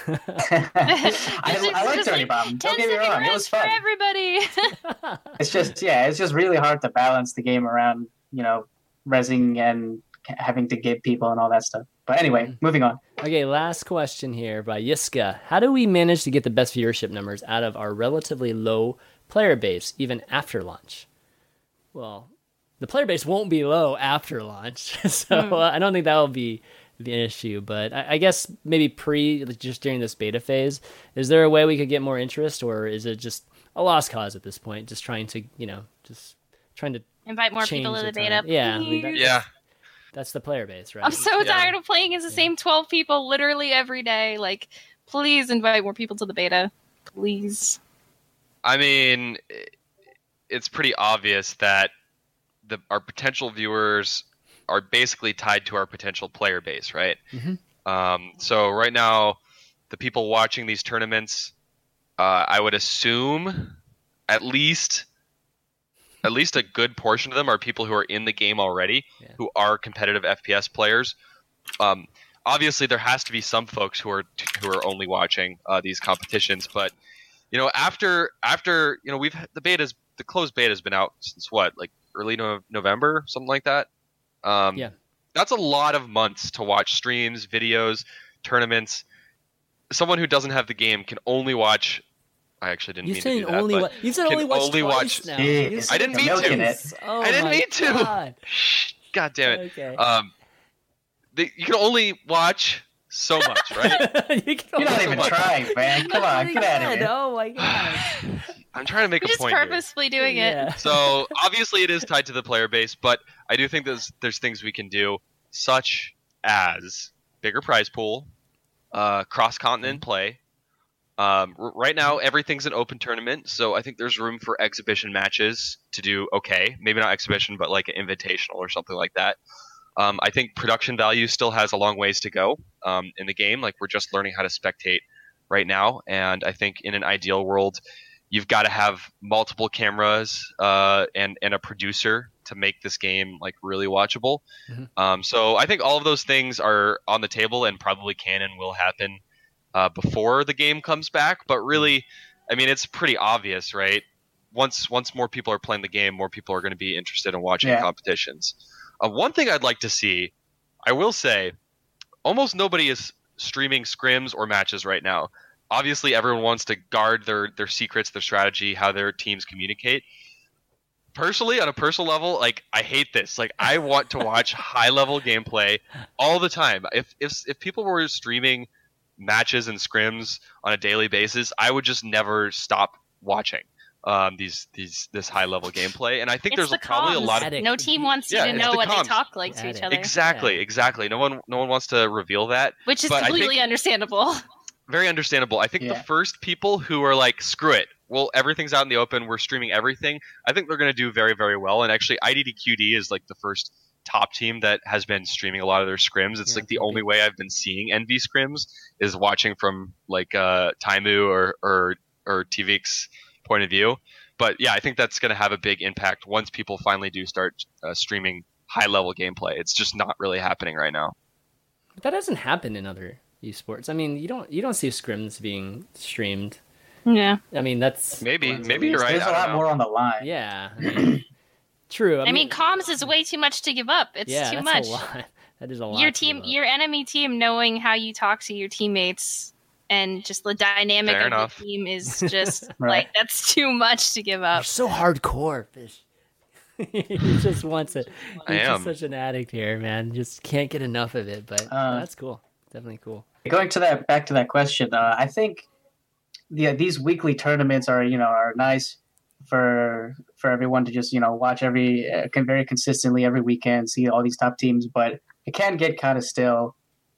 I like Dirty Bomb. Don't get me wrong, it was fun for everybody. it's just really hard to balance the game around rezzing and having to give people and all that stuff. But anyway, moving on. Okay, last question here by Yiska. How do we manage to get the best viewership numbers out of our relatively low player base even after launch? Well, the player base won't be low after launch, so I don't think that will be the issue, but I guess maybe just during this beta phase, is there a way we could get more interest, or is it just a lost cause at this point? Just trying to invite more people to the beta. Yeah, that's the player base, right? I'm so tired of playing as the same 12 people literally every day. Like, please invite more people to the beta, please. I mean, it's pretty obvious that our potential viewers are basically tied to our potential player base, right? Mm-hmm. So right now, the people watching these tournaments, I would assume at least a good portion of them are people who are in the game already, who are competitive FPS players. Obviously, there has to be some folks who are only watching these competitions, but after the beta's the closed beta has been out since what, like early November, something like that. Yeah. That's a lot of months to watch streams, videos, tournaments. Someone who doesn't have the game can only watch. I actually didn't mean to do that. But you said can only watch now. Jeez. I didn't mean to. Oh, I didn't mean to. God. God damn it. Okay. You can only watch so much, right? You're not even trying, man. Come on, get out of here. Oh my god. I'm trying to make a Just point here. purposefully doing it. So obviously it is tied to the player base, but I do think there's things we can do, such as bigger prize pool, cross-continent play. Right now everything's an open tournament, so I think there's room for exhibition matches to do okay. Maybe not exhibition, but like an invitational or something like that. I think production value still has a long ways to go in the game. Like, we're just learning how to spectate right now, and I think in an ideal world, you've got to have multiple cameras and a producer to make this game like really watchable. Mm-hmm. So I think all of those things are on the table and probably can and will happen before the game comes back. But really, I mean, it's pretty obvious, right? Once more people are playing the game, more people are going to be interested in watching competitions. One thing I'd like to see, I will say, almost nobody is streaming scrims or matches right now. Obviously, everyone wants to guard their secrets, their strategy, how their teams communicate. Personally, on a personal level, like, I hate this. Like, I want to watch high-level gameplay all the time. If people were streaming matches and scrims on a daily basis, I would just never stop watching this high-level gameplay. And I think there's probably a lot of... No team wants you to know what they talk like to each other. Exactly. No one wants to reveal that. Which is completely understandable. Very understandable. I think the first people who are like, screw it, well, everything's out in the open, we're streaming everything, I think they're going to do very, very well. And actually, IDDQD is like the first top team that has been streaming a lot of their scrims. It's like the only way I've been seeing NV scrims is watching from like Taimu or TVX's point of view. But yeah, I think that's going to have a big impact once people finally do start streaming high-level gameplay. It's just not really happening right now. But that doesn't happen in other esports. I mean, you don't see scrims being streamed. Yeah. I mean, that's maybe you're right. There's a lot more on the line. Yeah. I mean, true. I mean, comms is way too much to give up. It's too much. A lot. That is a lot. Your enemy team knowing how you talk to your teammates and just the dynamic of the team is just like, that's too much to give up. You're so hardcore, Fish. He just wants it. He's just such an addict here, man. Just can't get enough of it. But that's cool. Definitely cool. Going to back to that question, I think these weekly tournaments are nice for everyone to just watch very consistently every weekend, see all these top teams, but it can get kind of stale.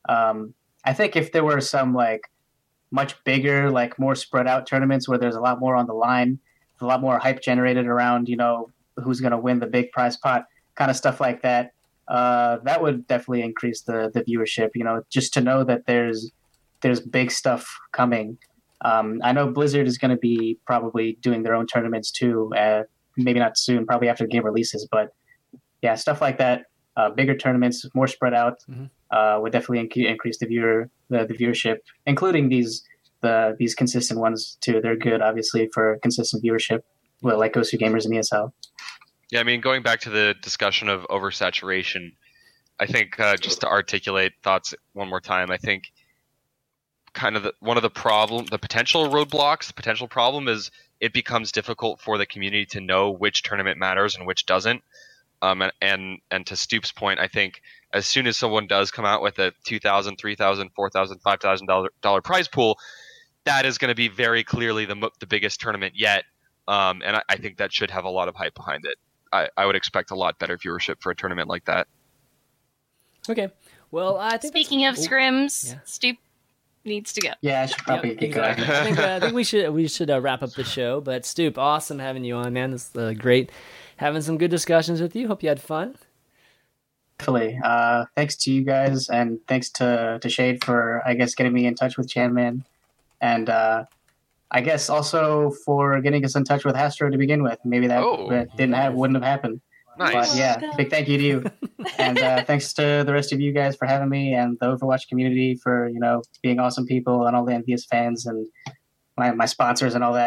I think if there were some like much bigger, like more spread out tournaments where there's a lot more on the line, a lot more hype generated around who's going to win the big prize pot, kind of stuff like that. That would definitely increase the viewership, just to know that there's big stuff coming. I know Blizzard is going to be probably doing their own tournaments too, maybe not soon, probably after the game releases, but yeah, stuff like that, bigger tournaments, more spread out, would definitely increase the viewership, including these consistent ones too. They're good, obviously, for consistent viewership, like Gosu Gamers and ESL. Yeah, I mean, going back to the discussion of oversaturation, I think just to articulate thoughts one more time, I think kind of the potential roadblocks, the potential problem is it becomes difficult for the community to know which tournament matters and which doesn't. And to Stoop's point, I think as soon as someone does come out with a $2,000, $3,000, $4,000, $5,000 prize pool, that is going to be very clearly the biggest tournament yet. And I think that should have a lot of hype behind it. I would expect a lot better viewership for a tournament like that. Okay. Well, I think speaking of scrims, Stoop needs to go. Yeah, I should probably get going. I think we should wrap up the show. But Stoop, awesome having you on, man. It's great having some good discussions with you. Hope you had fun. Definitely. Thanks to you guys, and thanks to Shade for, I guess, getting me in touch with Chanman, and I guess also for getting us in touch with Astro to begin with. Maybe that wouldn't have happened. Nice. But yeah, big thank you to you. And thanks to the rest of you guys for having me, and the Overwatch community for, being awesome people, and all the Envious fans and my sponsors and all that.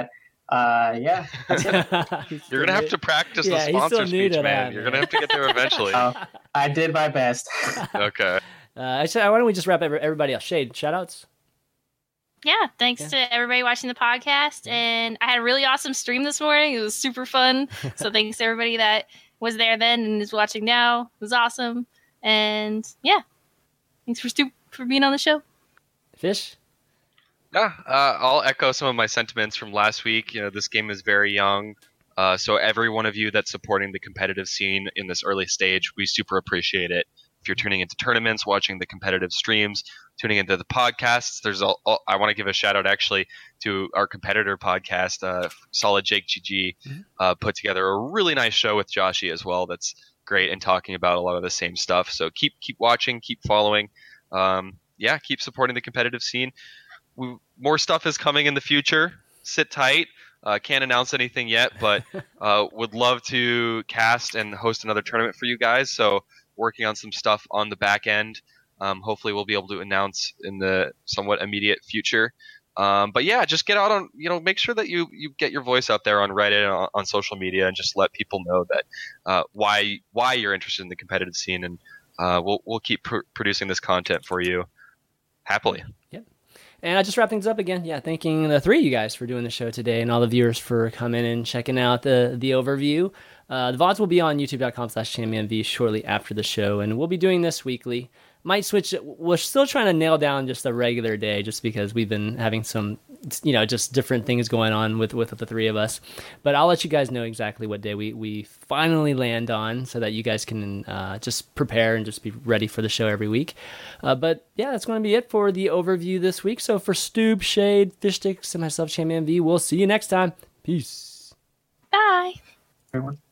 Yeah. You're gonna have to practice the Yeah, he's sponsor still new speech, to man. that, You're man. gonna have to get there eventually. I did my best. Okay. Actually, why don't we just wrap everybody else? Shade, shout outs. Yeah, thanks to everybody watching the podcast. And I had a really awesome stream this morning. It was super fun. So thanks to everybody that was there then and is watching now. It was awesome. And yeah, thanks for being on the show. Fish? Yeah, I'll echo some of my sentiments from last week. This game is very young. So every one of you that's supporting the competitive scene in this early stage, we super appreciate it. If you're tuning into tournaments, watching the competitive streams, tuning into the podcasts, I want to give a shout out actually to our competitor podcast, Solid Jake GG, put together a really nice show with Joshi as well. That's great and talking about a lot of the same stuff. So keep watching, keep following. Keep supporting the competitive scene. More stuff is coming in the future. Sit tight. Can't announce anything yet, but would love to cast and host another tournament for you guys. So working on some stuff on the back end. Hopefully we'll be able to announce in the somewhat immediate future. But yeah, just get out on, make sure that you get your voice out there on Reddit and on social media, and just let people know that why you're interested in the competitive scene, and we'll keep producing this content for you happily. Yep. And I just wrap things up again. Yeah, thanking the three of you guys for doing the show today, and all the viewers for coming and checking out the overview. The VODs will be on youtube.com/ChampionV shortly after the show, and we'll be doing this weekly. Might switch. We're still trying to nail down just a regular day, just because we've been having some, just different things going on with the three of us. But I'll let you guys know exactly what day we finally land on, so that you guys can just prepare and just be ready for the show every week. But yeah, that's going to be it for the overview this week. So for Stoob, Shade, Fishsticks, and myself, Champion V, we'll see you next time. Peace. Bye. Everyone.